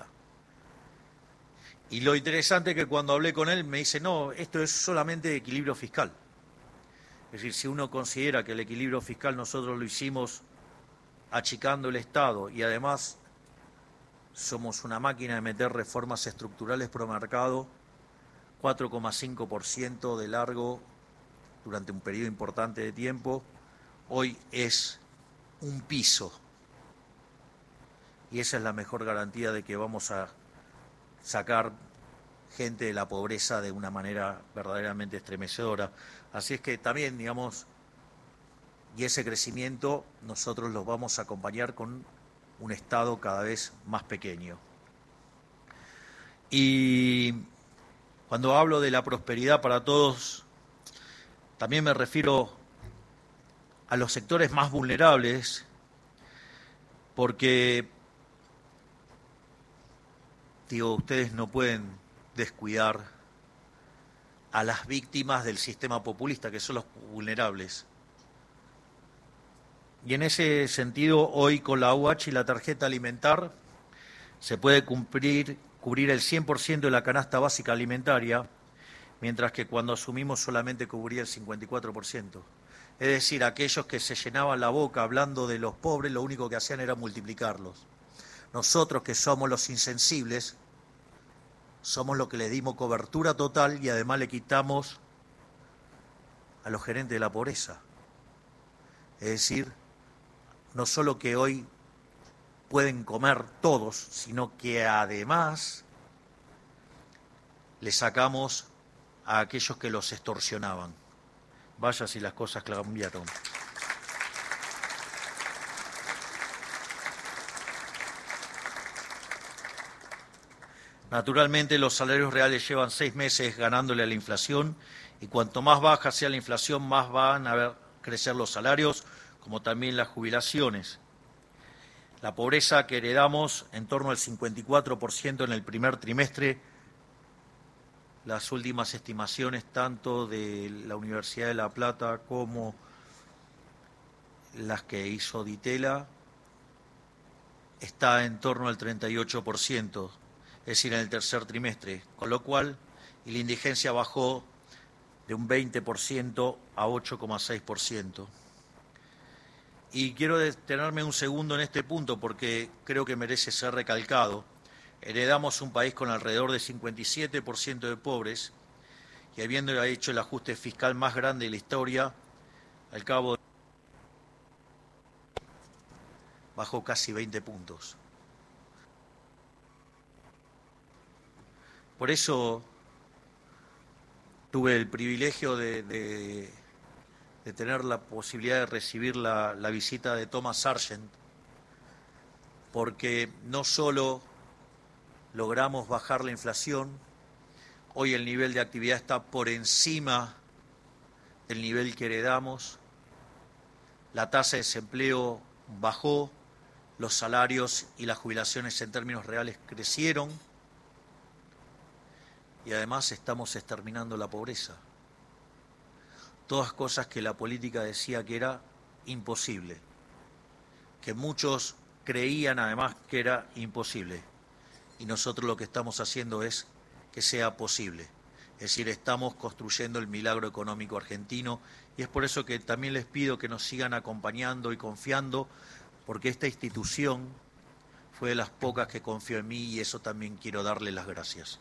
Y lo interesante es que cuando hablé con él me dice, no, esto es solamente equilibrio fiscal. Es decir, si uno considera que el equilibrio fiscal nosotros lo hicimos achicando el Estado y además somos una máquina de meter reformas estructurales pro mercado, cuatro coma cinco por ciento de largo durante un periodo importante de tiempo, hoy es un piso. Y esa es la mejor garantía de que vamos a sacar gente de la pobreza de una manera verdaderamente estremecedora. Así es que también, digamos, y ese crecimiento nosotros los vamos a acompañar con un Estado cada vez más pequeño. Y cuando hablo de la prosperidad para todos, también me refiero a los sectores más vulnerables, porque, digo, ustedes no pueden descuidar a las víctimas del sistema populista, que son los vulnerables. Y en ese sentido, hoy con la U H y la tarjeta alimentar se puede cumplir, cubrir el cien por ciento de la canasta básica alimentaria, mientras que cuando asumimos solamente cubría el cincuenta y cuatro por ciento. Es decir, aquellos que se llenaban la boca hablando de los pobres, lo único que hacían era multiplicarlos. Nosotros, que somos los insensibles, somos los que le dimos cobertura total y además le quitamos a los gerentes de la pobreza. Es decir, no solo que hoy pueden comer todos, sino que además le sacamos a aquellos que los extorsionaban. Vaya si las cosas cambiaron. Naturalmente, los salarios reales llevan seis meses ganándole a la inflación y cuanto más baja sea la inflación, más van a ver crecer los salarios, como también las jubilaciones. La pobreza que heredamos en torno al cincuenta y cuatro por ciento en el primer trimestre. Las últimas estimaciones tanto de la Universidad de La Plata como las que hizo Ditela está en torno al treinta y ocho por ciento, es decir, en el tercer trimestre, con lo cual y la indigencia bajó de un veinte por ciento a ocho coma seis por ciento. Y quiero detenerme un segundo en este punto porque creo que merece ser recalcado. Heredamos un país con alrededor de cincuenta y siete por ciento de pobres y habiendo hecho el ajuste fiscal más grande de la historia, al cabo de... bajó casi veinte puntos. Por eso tuve el privilegio de, de, de tener la posibilidad de recibir la, la visita de Thomas Sargent, porque no solo logramos bajar la inflación, hoy el nivel de actividad está por encima del nivel que heredamos, la tasa de desempleo bajó, los salarios y las jubilaciones en términos reales crecieron y además estamos exterminando la pobreza. Todas cosas que la política decía que era imposible, que muchos creían además que era imposible. Y nosotros lo que estamos haciendo es que sea posible. Es decir, estamos construyendo el milagro económico argentino y es por eso que también les pido que nos sigan acompañando y confiando, porque esta institución fue de las pocas que confió en mí y eso también quiero darle las gracias.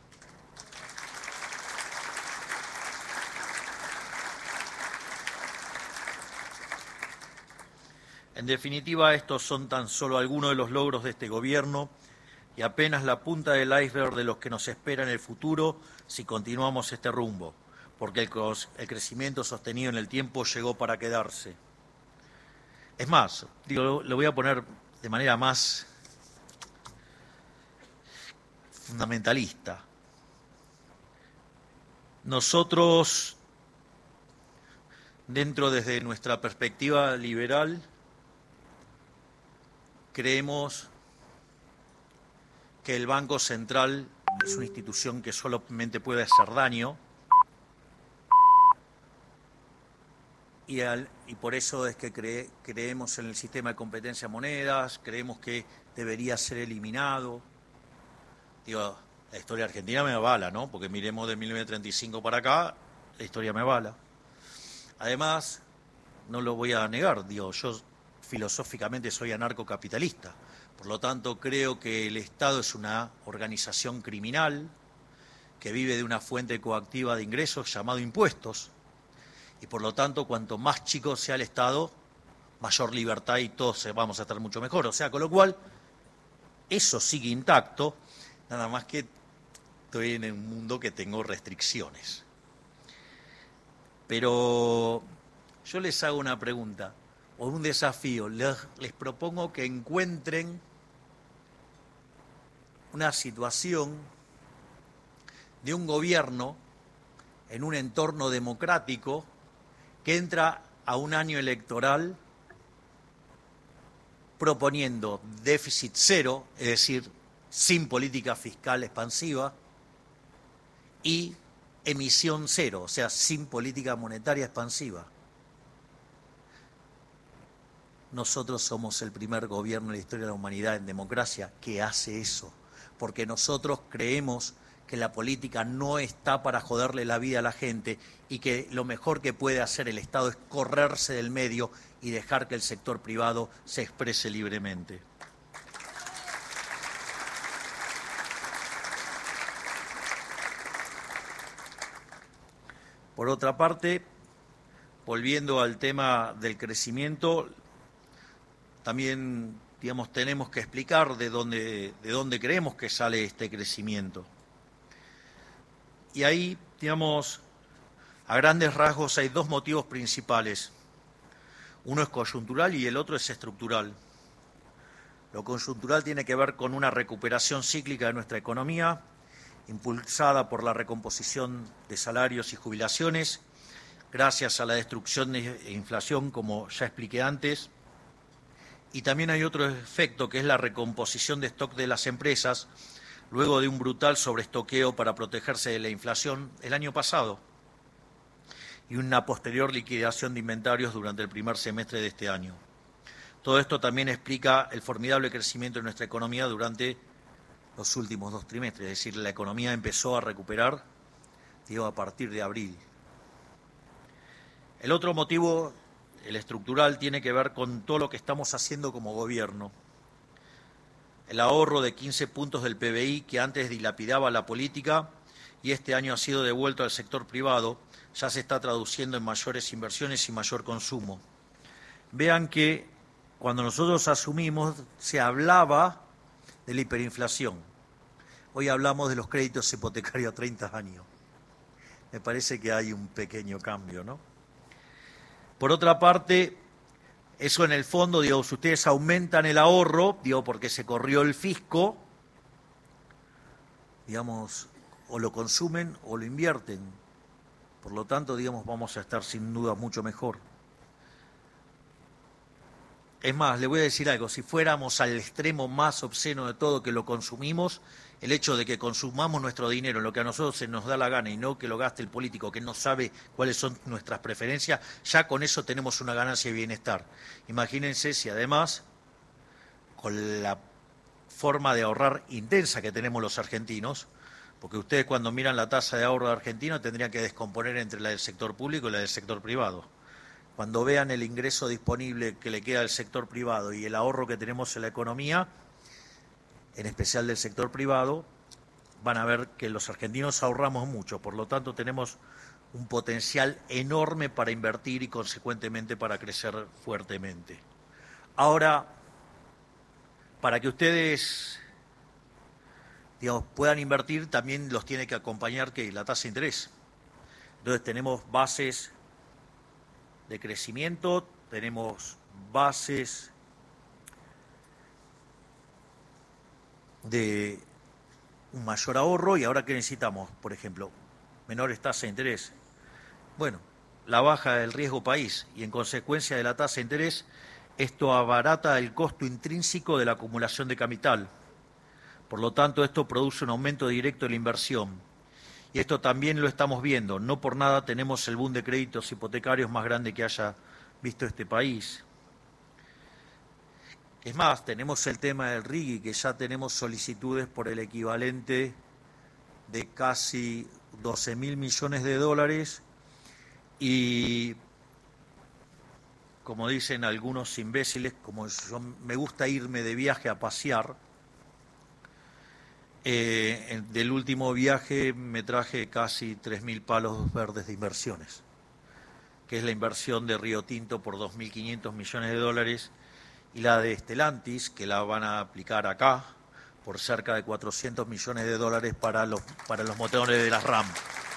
En definitiva, estos son tan solo algunos de los logros de este gobierno y apenas la punta del iceberg de los que nos espera en el futuro si continuamos este rumbo, porque el, el crecimiento sostenido en el tiempo llegó para quedarse. Es más, digo, lo, lo voy a poner de manera más fundamentalista. Nosotros, dentro desde nuestra perspectiva liberal, creemos que el Banco Central es una institución que solamente puede hacer daño y, al, y por eso es que cree, creemos en el sistema de competencia de monedas, creemos que debería ser eliminado. Digo, la historia argentina me avala, ¿no? Porque miremos de mil novecientos treinta y cinco para acá, la historia me avala. Además, no lo voy a negar, digo, yo filosóficamente soy anarcocapitalista. Por lo tanto, creo que el Estado es una organización criminal que vive de una fuente coactiva de ingresos llamado impuestos y por lo tanto, cuanto más chico sea el Estado, mayor libertad y todos vamos a estar mucho mejor. O sea, con lo cual, eso sigue intacto, nada más que estoy en un mundo que tengo restricciones. Pero yo les hago una pregunta o un desafío. Les, les propongo que encuentren una situación de un gobierno en un entorno democrático que entra a un año electoral proponiendo déficit cero, es decir, sin política fiscal expansiva, y emisión cero, o sea, sin política monetaria expansiva. Nosotros somos el primer gobierno en la historia de la humanidad en democracia que hace eso, porque nosotros creemos que la política no está para joderle la vida a la gente y que lo mejor que puede hacer el Estado es correrse del medio y dejar que el sector privado se exprese libremente. Por otra parte, volviendo al tema del crecimiento, también, digamos, tenemos que explicar de dónde, de dónde creemos que sale este crecimiento. Y ahí, digamos, a grandes rasgos hay dos motivos principales. Uno es coyuntural y el otro es estructural. Lo coyuntural tiene que ver con una recuperación cíclica de nuestra economía, impulsada por la recomposición de salarios y jubilaciones, gracias a la destrucción de inflación, como ya expliqué antes. Y también hay otro efecto, que es la recomposición de stock de las empresas, luego de un brutal sobreestoqueo para protegerse de la inflación el año pasado y una posterior liquidación de inventarios durante el primer semestre de este año. Todo esto también explica el formidable crecimiento de nuestra economía durante los últimos dos trimestres, es decir, la economía empezó a recuperar, digo, a partir de abril. El otro motivo, el estructural, tiene que ver con todo lo que estamos haciendo como gobierno. El ahorro de quince puntos del P B I que antes dilapidaba la política y este año ha sido devuelto al sector privado, ya se está traduciendo en mayores inversiones y mayor consumo. Vean que cuando nosotros asumimos se hablaba de la hiperinflación. Hoy hablamos de los créditos hipotecarios a treinta años. Me parece que hay un pequeño cambio, ¿no? Por otra parte, eso en el fondo, digo, si ustedes aumentan el ahorro, digo, porque se corrió el fisco, digamos, o lo consumen o lo invierten. Por lo tanto, digamos, vamos a estar sin duda mucho mejor. Es más, le voy a decir algo, si fuéramos al extremo más obsceno de todo, que lo consumimos, el hecho de que consumamos nuestro dinero en lo que a nosotros se nos da la gana y no que lo gaste el político que no sabe cuáles son nuestras preferencias, ya con eso tenemos una ganancia de bienestar. Imagínense si además, con la forma de ahorrar intensa que tenemos los argentinos, porque ustedes cuando miran la tasa de ahorro de Argentina tendrían que descomponer entre la del sector público y la del sector privado. Cuando vean el ingreso disponible que le queda al sector privado y el ahorro que tenemos en la economía, en especial del sector privado, van a ver que los argentinos ahorramos mucho, por lo tanto tenemos un potencial enorme para invertir y consecuentemente para crecer fuertemente. Ahora, para que ustedes, digamos, puedan invertir, también los tiene que acompañar que la tasa de interés. Entonces tenemos bases de crecimiento, tenemos bases de un mayor ahorro y ahora ¿qué necesitamos? Por ejemplo, menores tasas de interés. Bueno, la baja del riesgo país y en consecuencia de la tasa de interés, esto abarata el costo intrínseco de la acumulación de capital. Por lo tanto, esto produce un aumento directo de la inversión. Y esto también lo estamos viendo. No por nada tenemos el boom de créditos hipotecarios más grande que haya visto este país. Es más, tenemos el tema del R I G I, que ya tenemos solicitudes por el equivalente de casi doce mil millones de dólares y, como dicen algunos imbéciles, como yo me gusta irme de viaje a pasear, Eh, del último viaje me traje casi tres mil palos verdes de inversiones. que es la inversión de Río Tinto por dos mil quinientos millones de dólares, y la de Stellantis, que la van a aplicar acá, por cerca de cuatrocientos millones de dólares para los, para los motores de las RAM.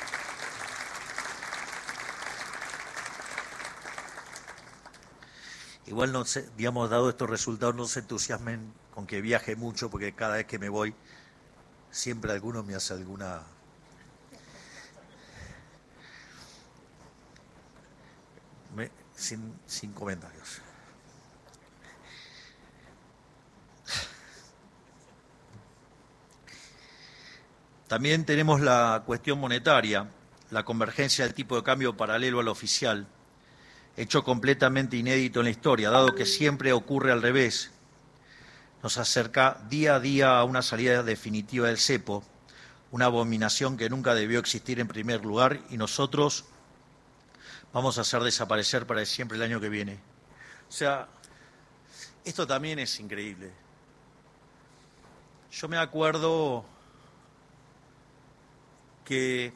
Igual, no sé, digamos, dado estos resultados, no se entusiasmen con que viaje mucho, porque cada vez que me voy, siempre alguno me hace alguna... Me, sin, sin comentarios. También tenemos la cuestión monetaria, la convergencia del tipo de cambio paralelo al oficial, hecho completamente inédito en la historia, dado que siempre ocurre al revés. Nos acerca día a día a una salida definitiva del cepo, una abominación que nunca debió existir en primer lugar, y nosotros vamos a hacer desaparecer para siempre el año que viene. O sea, esto también es increíble. Yo me acuerdo que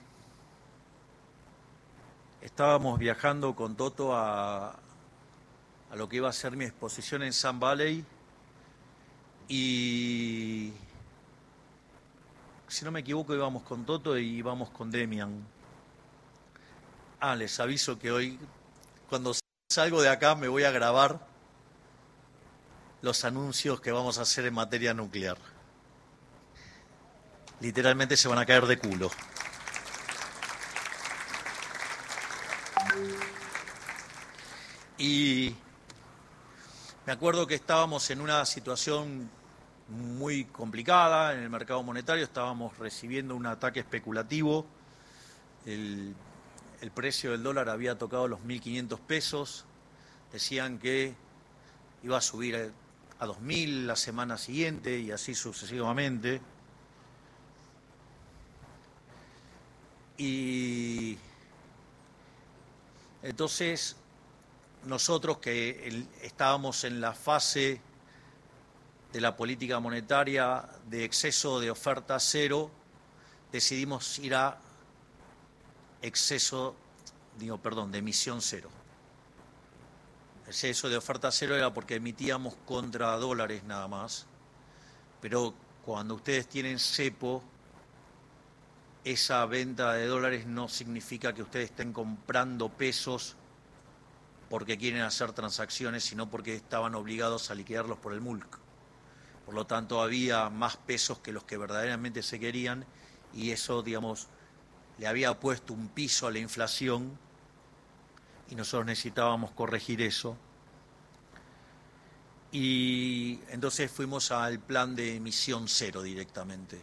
estábamos viajando con Toto a, a lo que iba a ser mi exposición en Sun Valley, y si no me equivoco íbamos con Toto y íbamos con Demian. Ah, les aviso que hoy, cuando salgo de acá, me voy a grabar los anuncios que vamos a hacer en materia nuclear. Literalmente se van a caer de culo. Y me acuerdo que estábamos en una situación muy complicada en el mercado monetario, estábamos recibiendo un ataque especulativo, el, el precio del dólar había tocado los mil quinientos pesos, decían que iba a subir a dos mil la semana siguiente y así sucesivamente. Y entonces nosotros, que el, estábamos en la fase de la política monetaria de exceso de oferta cero, decidimos ir a exceso, digo, perdón, de emisión cero. Exceso de oferta cero era porque emitíamos contra dólares nada más, pero cuando ustedes tienen cepo, esa venta de dólares no significa que ustedes estén comprando pesos porque quieren hacer transacciones, sino porque estaban obligados a liquidarlos por el mulk. Por lo tanto, había más pesos que los que verdaderamente se querían, y eso, digamos, le había puesto un piso a la inflación, y nosotros necesitábamos corregir eso. Y entonces fuimos al plan de emisión cero directamente.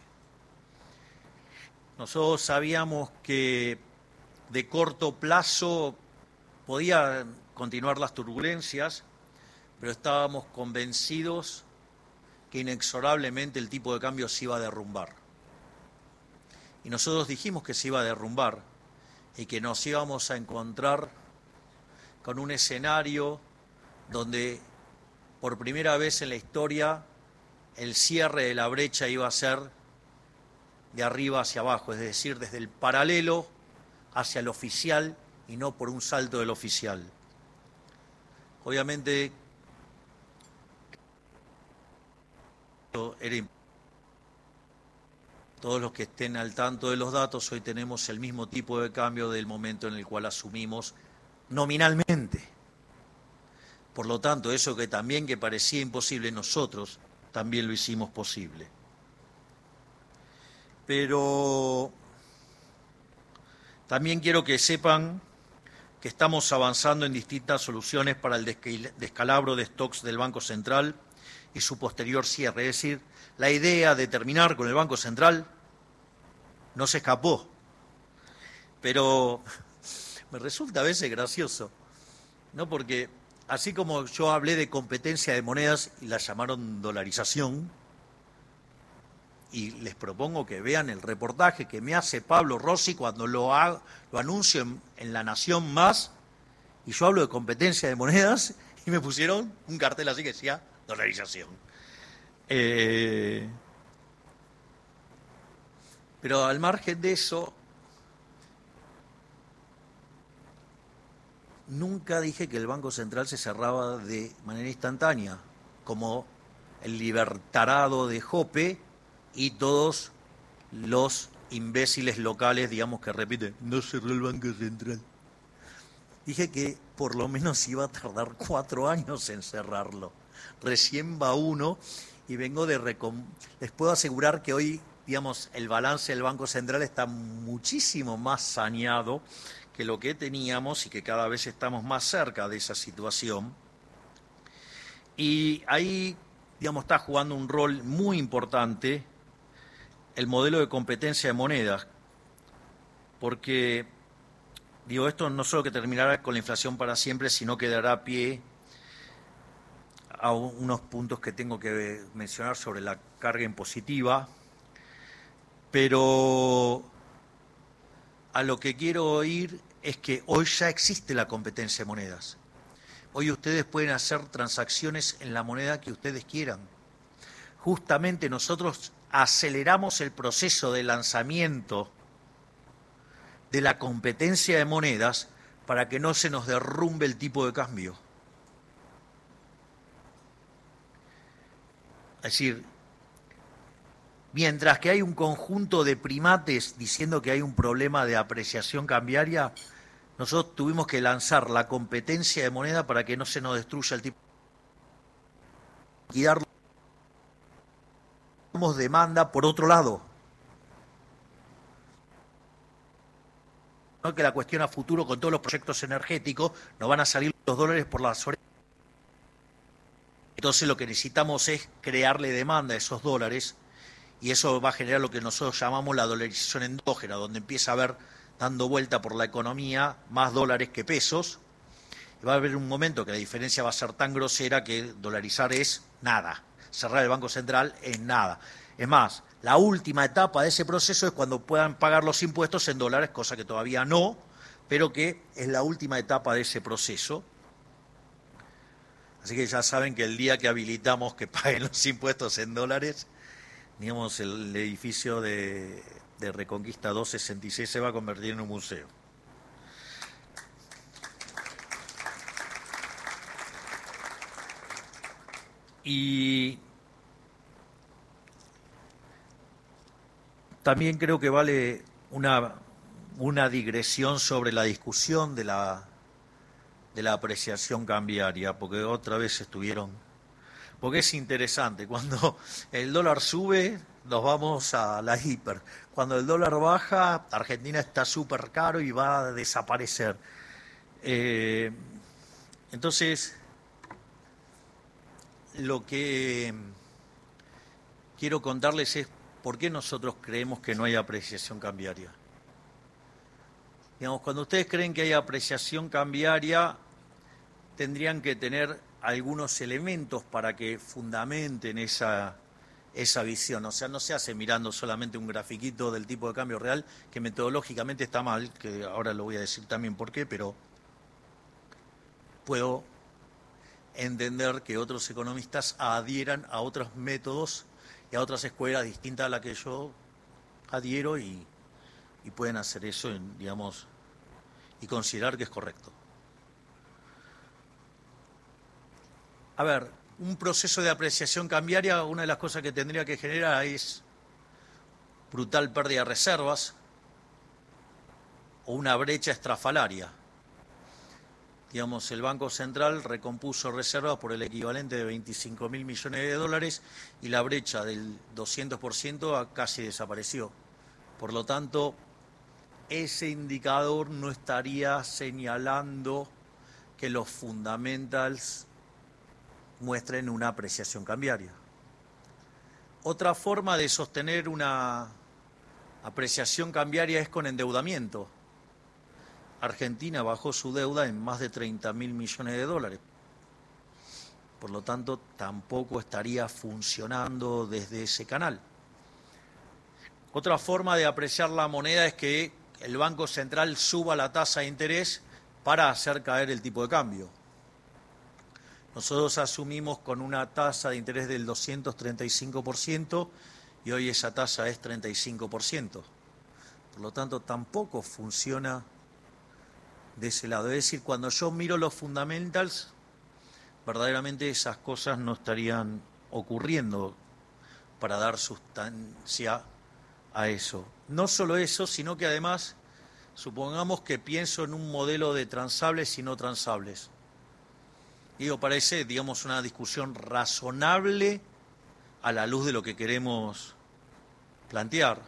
Nosotros sabíamos que de corto plazo podían continuar las turbulencias, pero estábamos convencidos que inexorablemente el tipo de cambio se iba a derrumbar. Y nosotros dijimos que se iba a derrumbar y que nos íbamos a encontrar con un escenario donde por primera vez en la historia el cierre de la brecha iba a ser de arriba hacia abajo, es decir, desde el paralelo hacia el oficial y no por un salto del oficial. Obviamente, era todos los que estén al tanto de los datos, hoy tenemos el mismo tipo de cambio del momento en el cual asumimos nominalmente. Por lo tanto, eso que también que parecía imposible, nosotros también lo hicimos posible. Pero también quiero que sepan que estamos avanzando en distintas soluciones para el descalabro de stocks del Banco Central y su posterior cierre. Es decir, la idea de terminar con el Banco Central no se escapó, pero me resulta a veces gracioso, ¿no? Porque así como yo hablé de competencia de monedas y la llamaron dolarización, y les propongo que vean el reportaje que me hace Pablo Rossi cuando lo, ha, lo anuncio en, en La Nación Más, y yo hablo de competencia de monedas, y me pusieron un cartel así que decía dolarización. Eh, pero al margen de eso, nunca dije que el Banco Central se cerraba de manera instantánea, como el libertarado de Jope y todos los imbéciles locales, digamos, que repiten, no cerró el Banco Central. Dije que por lo menos iba a tardar cuatro años en cerrarlo. Recién va uno y vengo de... Recom... Les puedo asegurar que hoy, digamos, el balance del Banco Central está muchísimo más saneado que lo que teníamos y que cada vez estamos más cerca de esa situación. Y ahí, digamos, está jugando un rol muy importante el modelo de competencia de monedas, porque, digo, esto no solo que terminará con la inflación para siempre, sino que dará pie a unos puntos que tengo que mencionar sobre la carga impositiva, pero a lo que quiero ir es que hoy ya existe la competencia de monedas. Hoy ustedes pueden hacer transacciones en la moneda que ustedes quieran. Justamente nosotros aceleramos el proceso de lanzamiento de la competencia de monedas para que no se nos derrumbe el tipo de cambio. Es decir, mientras que hay un conjunto de primates diciendo que hay un problema de apreciación cambiaria, nosotros tuvimos que lanzar la competencia de moneda para que no se nos destruya el tipo y dar demanda por otro lado. No que la cuestión a futuro con todos los proyectos energéticos nos van a salir los dólares por las orejas. Entonces lo que necesitamos es crearle demanda a esos dólares y eso va a generar lo que nosotros llamamos la dolarización endógena, donde empieza a haber, dando vuelta por la economía, más dólares que pesos. Y va a haber un momento que la diferencia va a ser tan grosera que dolarizar es nada. Cerrar el Banco Central es nada. Es más, la última etapa de ese proceso es cuando puedan pagar los impuestos en dólares, cosa que todavía no, pero que es la última etapa de ese proceso. Así que ya saben que el día que habilitamos que paguen los impuestos en dólares, digamos, el edificio de, de Reconquista doscientos sesenta y seis se va a convertir en un museo. Y también creo que vale una, una digresión sobre la discusión de la, de la apreciación cambiaria, porque otra vez estuvieron... Porque es interesante, cuando el dólar sube, nos vamos a la hiper. Cuando el dólar baja, Argentina está súper caro y va a desaparecer. Eh, entonces, lo que quiero contarles es por qué nosotros creemos que no hay apreciación cambiaria. Digamos, cuando ustedes creen que hay apreciación cambiaria, tendrían que tener algunos elementos para que fundamenten esa, esa visión. O sea, no se hace mirando solamente un grafiquito del tipo de cambio real, que metodológicamente está mal, que ahora lo voy a decir también por qué, pero puedo entender que otros economistas adhieran a otros métodos y a otras escuelas distintas a la que yo adhiero y, y pueden hacer eso, en, digamos, y considerar que es correcto. A ver, un proceso de apreciación cambiaria, una de las cosas que tendría que generar es brutal pérdida de reservas o una brecha estrafalaria. Digamos, el Banco Central recompuso reservas por el equivalente de veinticinco mil millones de dólares y la brecha del doscientos por ciento casi desapareció. Por lo tanto, ese indicador no estaría señalando que los fundamentals muestren una apreciación cambiaria. Otra forma de sostener una apreciación cambiaria es con endeudamiento. Argentina bajó su deuda en más de treinta mil millones de dólares. Por lo tanto, tampoco estaría funcionando desde ese canal. Otra forma de apreciar la moneda es que el Banco Central suba la tasa de interés para hacer caer el tipo de cambio. Nosotros asumimos con una tasa de interés del doscientos treinta y cinco por ciento y hoy esa tasa es treinta y cinco por ciento. Por lo tanto, tampoco funciona de ese lado. Es decir, cuando yo miro los fundamentals, verdaderamente esas cosas no estarían ocurriendo para dar sustancia a eso. No solo eso, sino que además, supongamos que pienso en un modelo de transables y no transables. Digo, parece, digamos, una discusión razonable a la luz de lo que queremos plantear.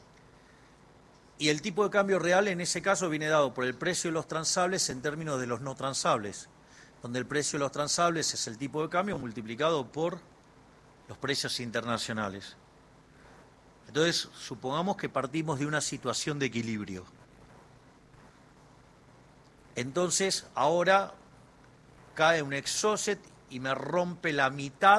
Y el tipo de cambio real en ese caso viene dado por el precio de los transables en términos de los no transables, donde el precio de los transables es el tipo de cambio multiplicado por los precios internacionales. Entonces, supongamos que partimos de una situación de equilibrio. Entonces, ahora cae un exocet y me rompe la mitad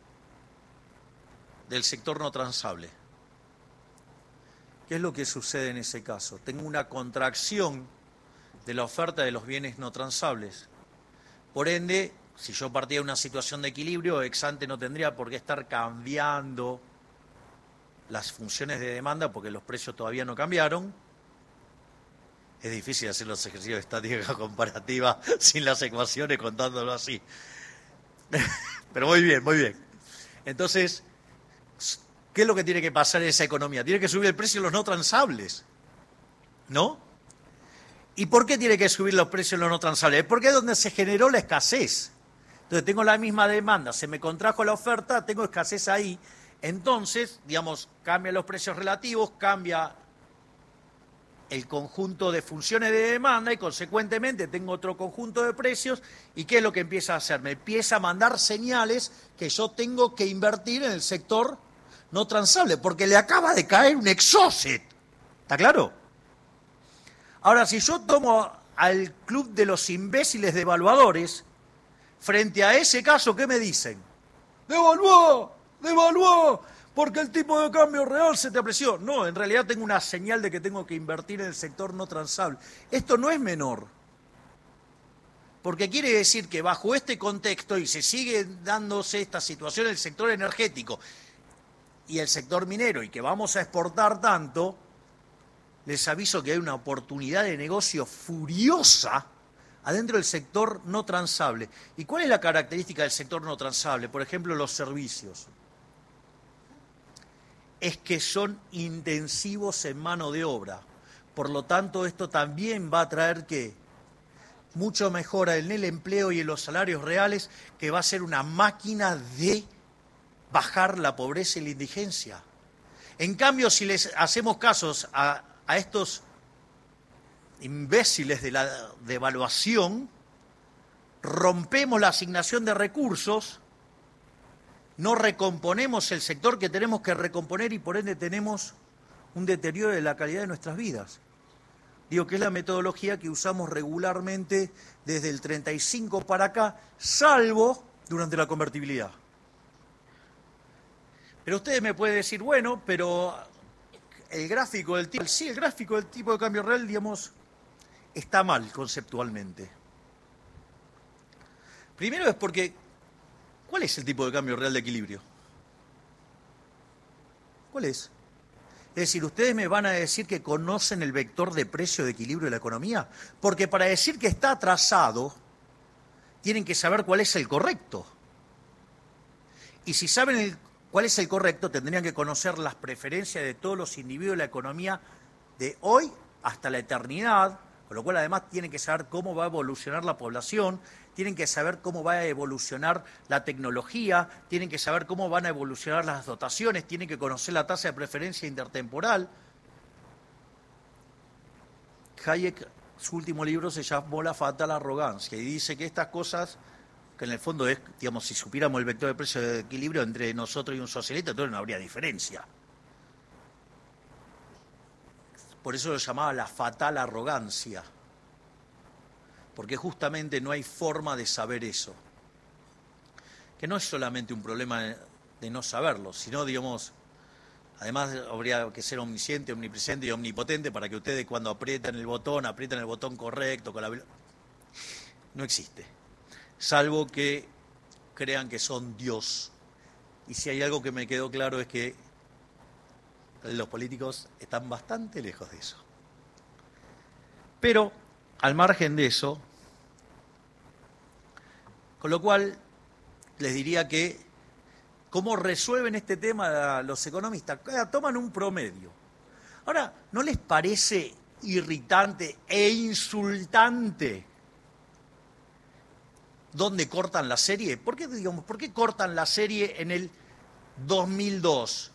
del sector no transable. ¿Qué es lo que sucede en ese caso? Tengo una contracción de la oferta de los bienes no transables. Por ende, si yo partía de una situación de equilibrio, ex ante no tendría por qué estar cambiando las funciones de demanda porque los precios todavía no cambiaron. Es difícil hacer los ejercicios de estática comparativa sin las ecuaciones contándolo así. Pero muy bien, muy bien. Entonces, ¿qué es lo que tiene que pasar en esa economía? Tiene que subir el precio de los no transables, ¿no? ¿Y por qué tiene que subir los precios de los no transables? Porque es donde se generó la escasez. Entonces, tengo la misma demanda, se me contrajo la oferta, tengo escasez ahí. Entonces, digamos, cambian los precios relativos, cambia el conjunto de funciones de demanda y consecuentemente tengo otro conjunto de precios. ¿Y qué es lo que empieza a hacer? Me empieza a mandar señales que yo tengo que invertir en el sector no transable, porque le acaba de caer un exocet. ¿Está claro? Ahora, si yo tomo al club de los imbéciles devaluadores, frente a ese caso, ¿qué me dicen? ¡Devaluó! ¡Devaluó! Porque el tipo de cambio real se te apreció. No, en realidad tengo una señal de que tengo que invertir en el sector no transable. Esto no es menor. Porque quiere decir que bajo este contexto, y se sigue dándose esta situación en el sector energético y el sector minero, y que vamos a exportar tanto, les aviso que hay una oportunidad de negocio furiosa adentro del sector no transable. ¿Y cuál es la característica del sector no transable? Por ejemplo, los servicios. Es que son intensivos en mano de obra. Por lo tanto, esto también va a traer, ¿qué? Mucho mejora en el empleo y en los salarios reales, que va a ser una máquina de bajar la pobreza y la indigencia. En cambio, si les hacemos casos a, a estos imbéciles de la devaluación, rompemos la asignación de recursos, no recomponemos el sector que tenemos que recomponer y por ende tenemos un deterioro de la calidad de nuestras vidas. Digo que es la metodología que usamos regularmente desde el treinta y cinco para acá, salvo durante la convertibilidad. Pero ustedes me pueden decir, bueno, pero el gráfico del tipo, sí, el gráfico del tipo de cambio real, digamos, está mal conceptualmente. Primero es porque, ¿cuál es el tipo de cambio real de equilibrio? ¿Cuál es? Es decir, ¿ustedes me van a decir que conocen el vector de precio de equilibrio de la economía? Porque para decir que está atrasado, tienen que saber cuál es el correcto. Y si saben el, cuál es el correcto, tendrían que conocer las preferencias de todos los individuos de la economía de hoy hasta la eternidad, con lo cual además tienen que saber cómo va a evolucionar la población, tienen que saber cómo va a evolucionar la tecnología, tienen que saber cómo van a evolucionar las dotaciones, tienen que conocer la tasa de preferencia intertemporal. Hayek, su último libro se llamó La fatal arrogancia y dice que estas cosas, que en el fondo es, digamos, si supiéramos el vector de precio de equilibrio entre nosotros y un socialista, entonces no habría diferencia. Por eso lo llamaba la fatal arrogancia. Porque justamente no hay forma de saber eso. Que no es solamente un problema de no saberlo, sino, digamos, además habría que ser omnisciente, omnipresente y omnipotente para que ustedes cuando aprietan el botón, aprietan el botón correcto, con la... no existe. Salvo que crean que son Dios. Y si hay algo que me quedó claro es que los políticos están bastante lejos de eso. Pero al margen de eso, con lo cual les diría que cómo resuelven este tema los economistas, toman un promedio. Ahora, ¿no les parece irritante e insultante dónde cortan la serie? ¿Por qué, digamos, ¿por qué cortan la serie en el dos mil dos?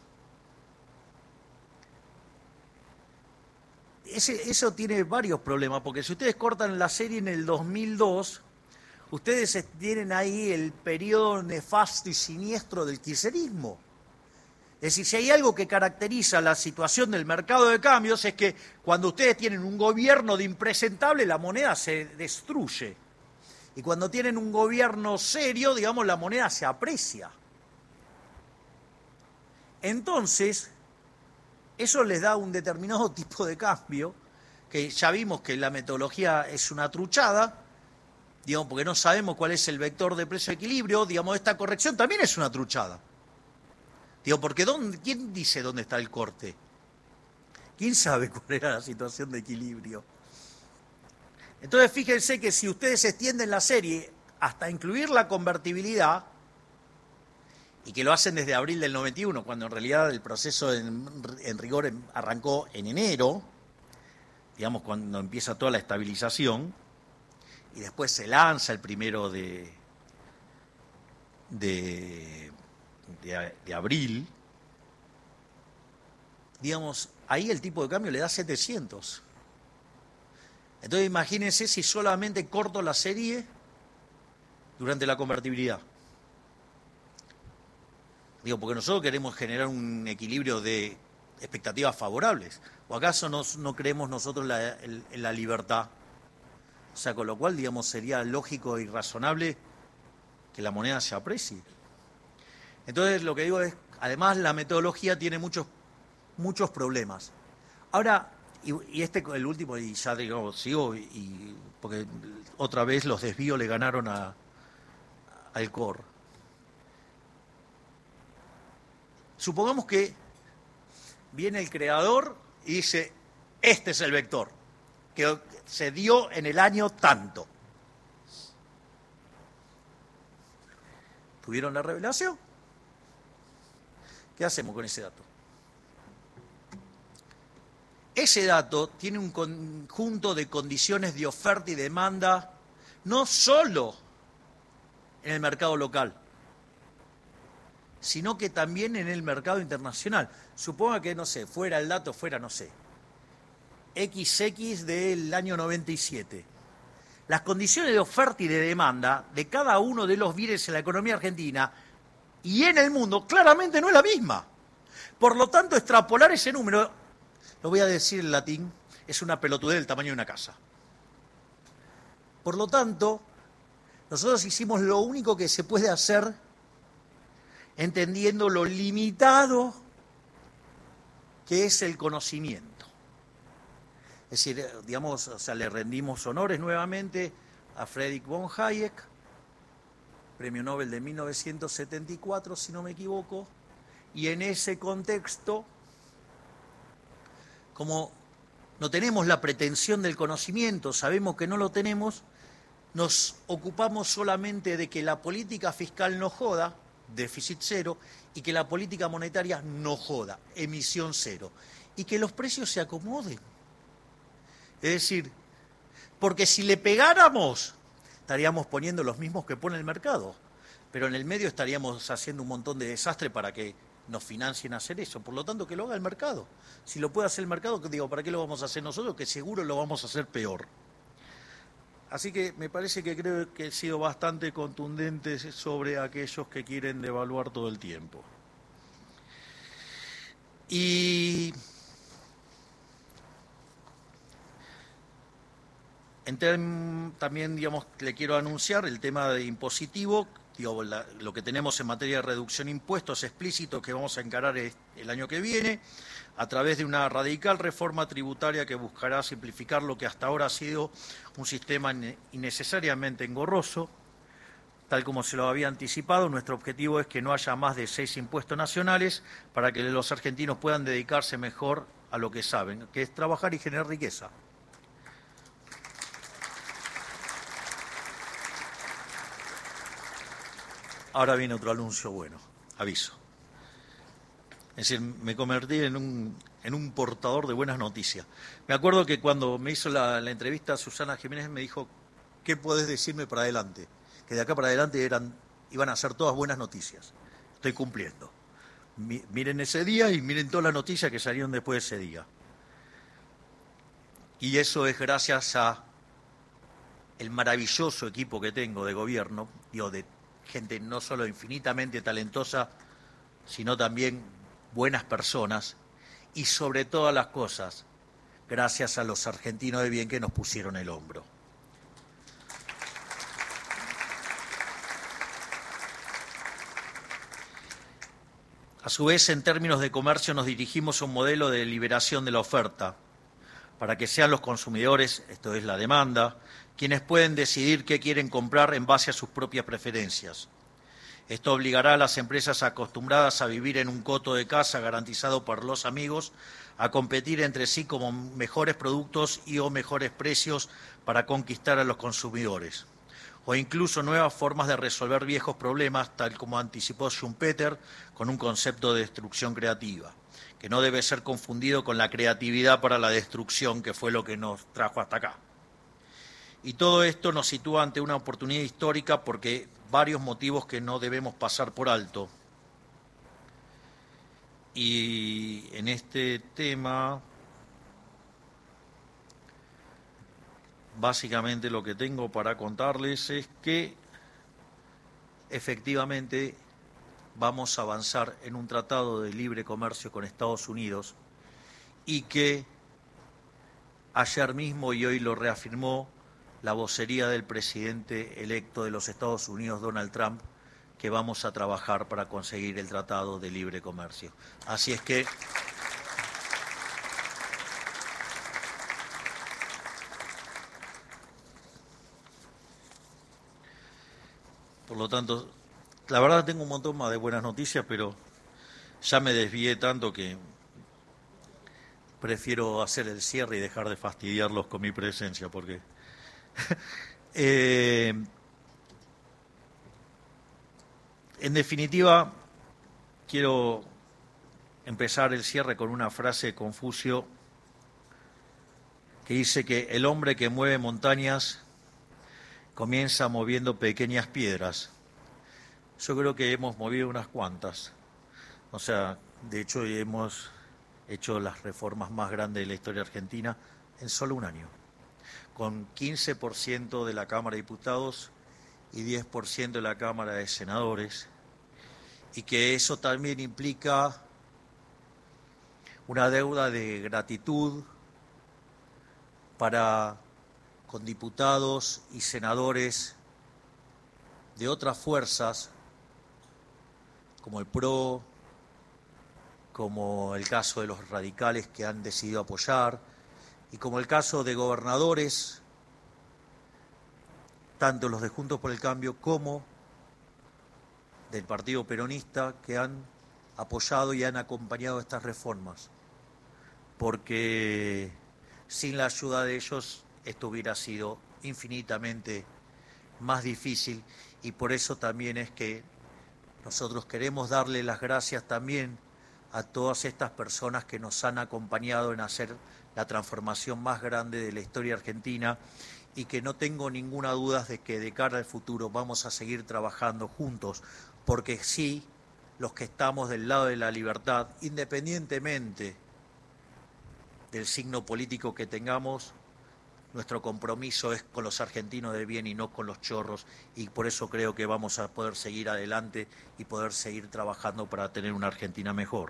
Ese, eso tiene varios problemas, porque si ustedes cortan la serie en el dos mil dos, ustedes tienen ahí el periodo nefasto y siniestro del kirchnerismo. Es decir, si hay algo que caracteriza la situación del mercado de cambios es que cuando ustedes tienen un gobierno de impresentable, la moneda se destruye. Y cuando tienen un gobierno serio, digamos, la moneda se aprecia. Entonces, eso les da un determinado tipo de cambio, que ya vimos que la metodología es una truchada, digamos, porque no sabemos cuál es el vector de precio de equilibrio, digamos, esta corrección también es una truchada. Digo, porque ¿dónde, ¿quién dice dónde está el corte? ¿Quién sabe cuál era la situación de equilibrio? Entonces, fíjense que si ustedes extienden la serie hasta incluir la convertibilidad, y que lo hacen desde abril del noventa y uno, cuando en realidad el proceso en, en rigor arrancó en enero, digamos, cuando empieza toda la estabilización, y después se lanza el primero de, de, de, de abril, digamos, ahí el tipo de cambio le da setecientos. Entonces imagínense si solamente corto la serie durante la convertibilidad. Digo, porque nosotros queremos generar un equilibrio de expectativas favorables. ¿O acaso nos, no creemos nosotros la, en, en la libertad? O sea, con lo cual, digamos, sería lógico y razonable que la moneda se aprecie. Entonces, lo que digo es, además, la metodología tiene muchos, muchos problemas. Ahora, y, y este, el último, y ya digo, sigo, y, porque otra vez los desvíos le ganaron a, al core. Supongamos que viene el creador y dice, este es el vector, que se dio en el año tanto. ¿Tuvieron la revelación? ¿Qué hacemos con ese dato? Ese dato tiene un conjunto de condiciones de oferta y demanda, no solo en el mercado local, sino que también en el mercado internacional. Suponga que, no sé, fuera el dato, fuera, no sé, equis equis del año noventa y siete. Las condiciones de oferta y de demanda de cada uno de los bienes en la economía argentina y en el mundo claramente no es la misma. Por lo tanto, extrapolar ese número, lo voy a decir en latín, es una pelotudez del tamaño de una casa. Por lo tanto, nosotros hicimos lo único que se puede hacer entendiendo lo limitado que es el conocimiento. Es decir, digamos, o sea, le rendimos honores nuevamente a Friedrich von Hayek, premio Nobel de mil novecientos setenta y cuatro, si no me equivoco, y en ese contexto, como no tenemos la pretensión del conocimiento, sabemos que no lo tenemos, nos ocupamos solamente de que la política fiscal no joda, déficit cero, y que la política monetaria no joda, emisión cero, y que los precios se acomoden. Es decir, porque si le pegáramos, estaríamos poniendo los mismos que pone el mercado, pero en el medio estaríamos haciendo un montón de desastre para que nos financien hacer eso. Por lo tanto, que lo haga el mercado. Si lo puede hacer el mercado, digo, ¿para qué lo vamos a hacer nosotros? Que seguro lo vamos a hacer peor. Así que me parece que creo que he sido bastante contundente sobre aquellos que quieren devaluar todo el tiempo. Y en term, también, digamos, le quiero anunciar el tema de impositivo, digo, la, lo que tenemos en materia de reducción de impuestos explícito que vamos a encarar el año que viene, a través de una radical reforma tributaria que buscará simplificar lo que hasta ahora ha sido un sistema innecesariamente engorroso. Tal como se lo había anticipado, nuestro objetivo es que no haya más de seis impuestos nacionales para que los argentinos puedan dedicarse mejor a lo que saben, que es trabajar y generar riqueza. ahora viene otro anuncio bueno, aviso. Es decir, me convertí en un, en un portador de buenas noticias. Me acuerdo que cuando me hizo la, la entrevista Susana Jiménez me dijo, ¿qué podés decirme para adelante? Que de acá para adelante eran, iban a ser todas buenas noticias. Estoy cumpliendo. Mi, miren ese día y miren todas las noticias que salieron después de ese día. Y eso es gracias a el maravilloso equipo que tengo de gobierno, digo, de gente no solo infinitamente talentosa, sino también buenas personas, y sobre todas las cosas, gracias a los argentinos de bien que nos pusieron el hombro. A su vez, en términos de comercio, nos dirigimos a un modelo de liberación de la oferta, para que sean los consumidores, esto es la demanda, quienes pueden decidir qué quieren comprar en base a sus propias preferencias. Esto obligará a las empresas acostumbradas a vivir en un coto de casa garantizado por los amigos a competir entre sí como mejores productos y o mejores precios para conquistar a los consumidores. O incluso nuevas formas de resolver viejos problemas, tal como anticipó Schumpeter con un concepto de destrucción creativa, que no debe ser confundido con la creatividad para la destrucción, que fue lo que nos trajo hasta acá. Y todo esto nos sitúa ante una oportunidad histórica porque varios motivos que no debemos pasar por alto. Y en este tema, básicamente lo que tengo para contarles es que efectivamente vamos a avanzar en un tratado de libre comercio con Estados Unidos y que ayer mismo y hoy lo reafirmó la vocería del presidente electo de los Estados Unidos, Donald Trump, que vamos a trabajar para conseguir el Tratado de Libre Comercio. Así es que por lo tanto, la verdad tengo un montón más de buenas noticias, pero ya me desvié tanto que prefiero hacer el cierre y dejar de fastidiarlos con mi presencia, porque eh, en definitiva, quiero empezar el cierre con una frase de Confucio que dice que el hombre que mueve montañas comienza moviendo pequeñas piedras. Yo creo que hemos movido unas cuantas. O sea, de hecho hemos hecho las reformas más grandes de la historia argentina en solo un año, con quince por ciento de la Cámara de Diputados y diez por ciento de la Cámara de Senadores, y que eso también implica una deuda de gratitud para con diputados y senadores de otras fuerzas, como el P R O, como el caso de los radicales que han decidido apoyar, y como el caso de gobernadores, tanto los de Juntos por el Cambio como del Partido Peronista, que han apoyado y han acompañado estas reformas, porque sin la ayuda de ellos esto hubiera sido infinitamente más difícil, y por eso también es que nosotros queremos darle las gracias también a todas estas personas que nos han acompañado en hacer la transformación más grande de la historia argentina, y que no tengo ninguna duda de que de cara al futuro vamos a seguir trabajando juntos, porque sí, los que estamos del lado de la libertad, independientemente del signo político que tengamos, nuestro compromiso es con los argentinos de bien y no con los chorros, y por eso creo que vamos a poder seguir adelante y poder seguir trabajando para tener una Argentina mejor.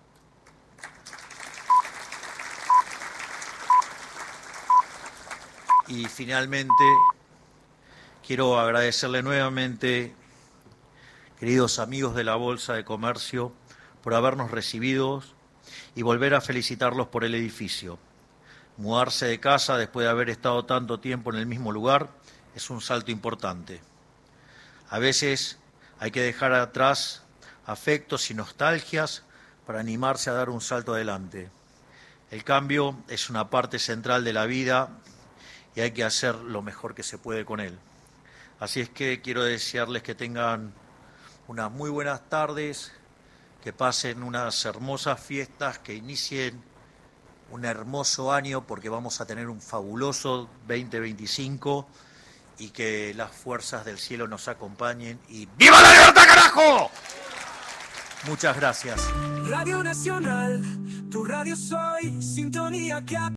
Y finalmente, quiero agradecerle nuevamente, queridos amigos de la Bolsa de Comercio, por habernos recibido y volver a felicitarlos por el edificio. Mudarse de casa después de haber estado tanto tiempo en el mismo lugar es un salto importante. A veces hay que dejar atrás afectos y nostalgias para animarse a dar un salto adelante. El cambio es una parte central de la vida y hay que hacer lo mejor que se puede con él. Así es que quiero desearles que tengan unas muy buenas tardes, que pasen unas hermosas fiestas, que inicien un hermoso año porque vamos a tener un fabuloso veinte veinticinco y que las fuerzas del cielo nos acompañen y ¡viva la libertad, carajo! Muchas gracias. Radio Nacional, tu radio soy, sintonía que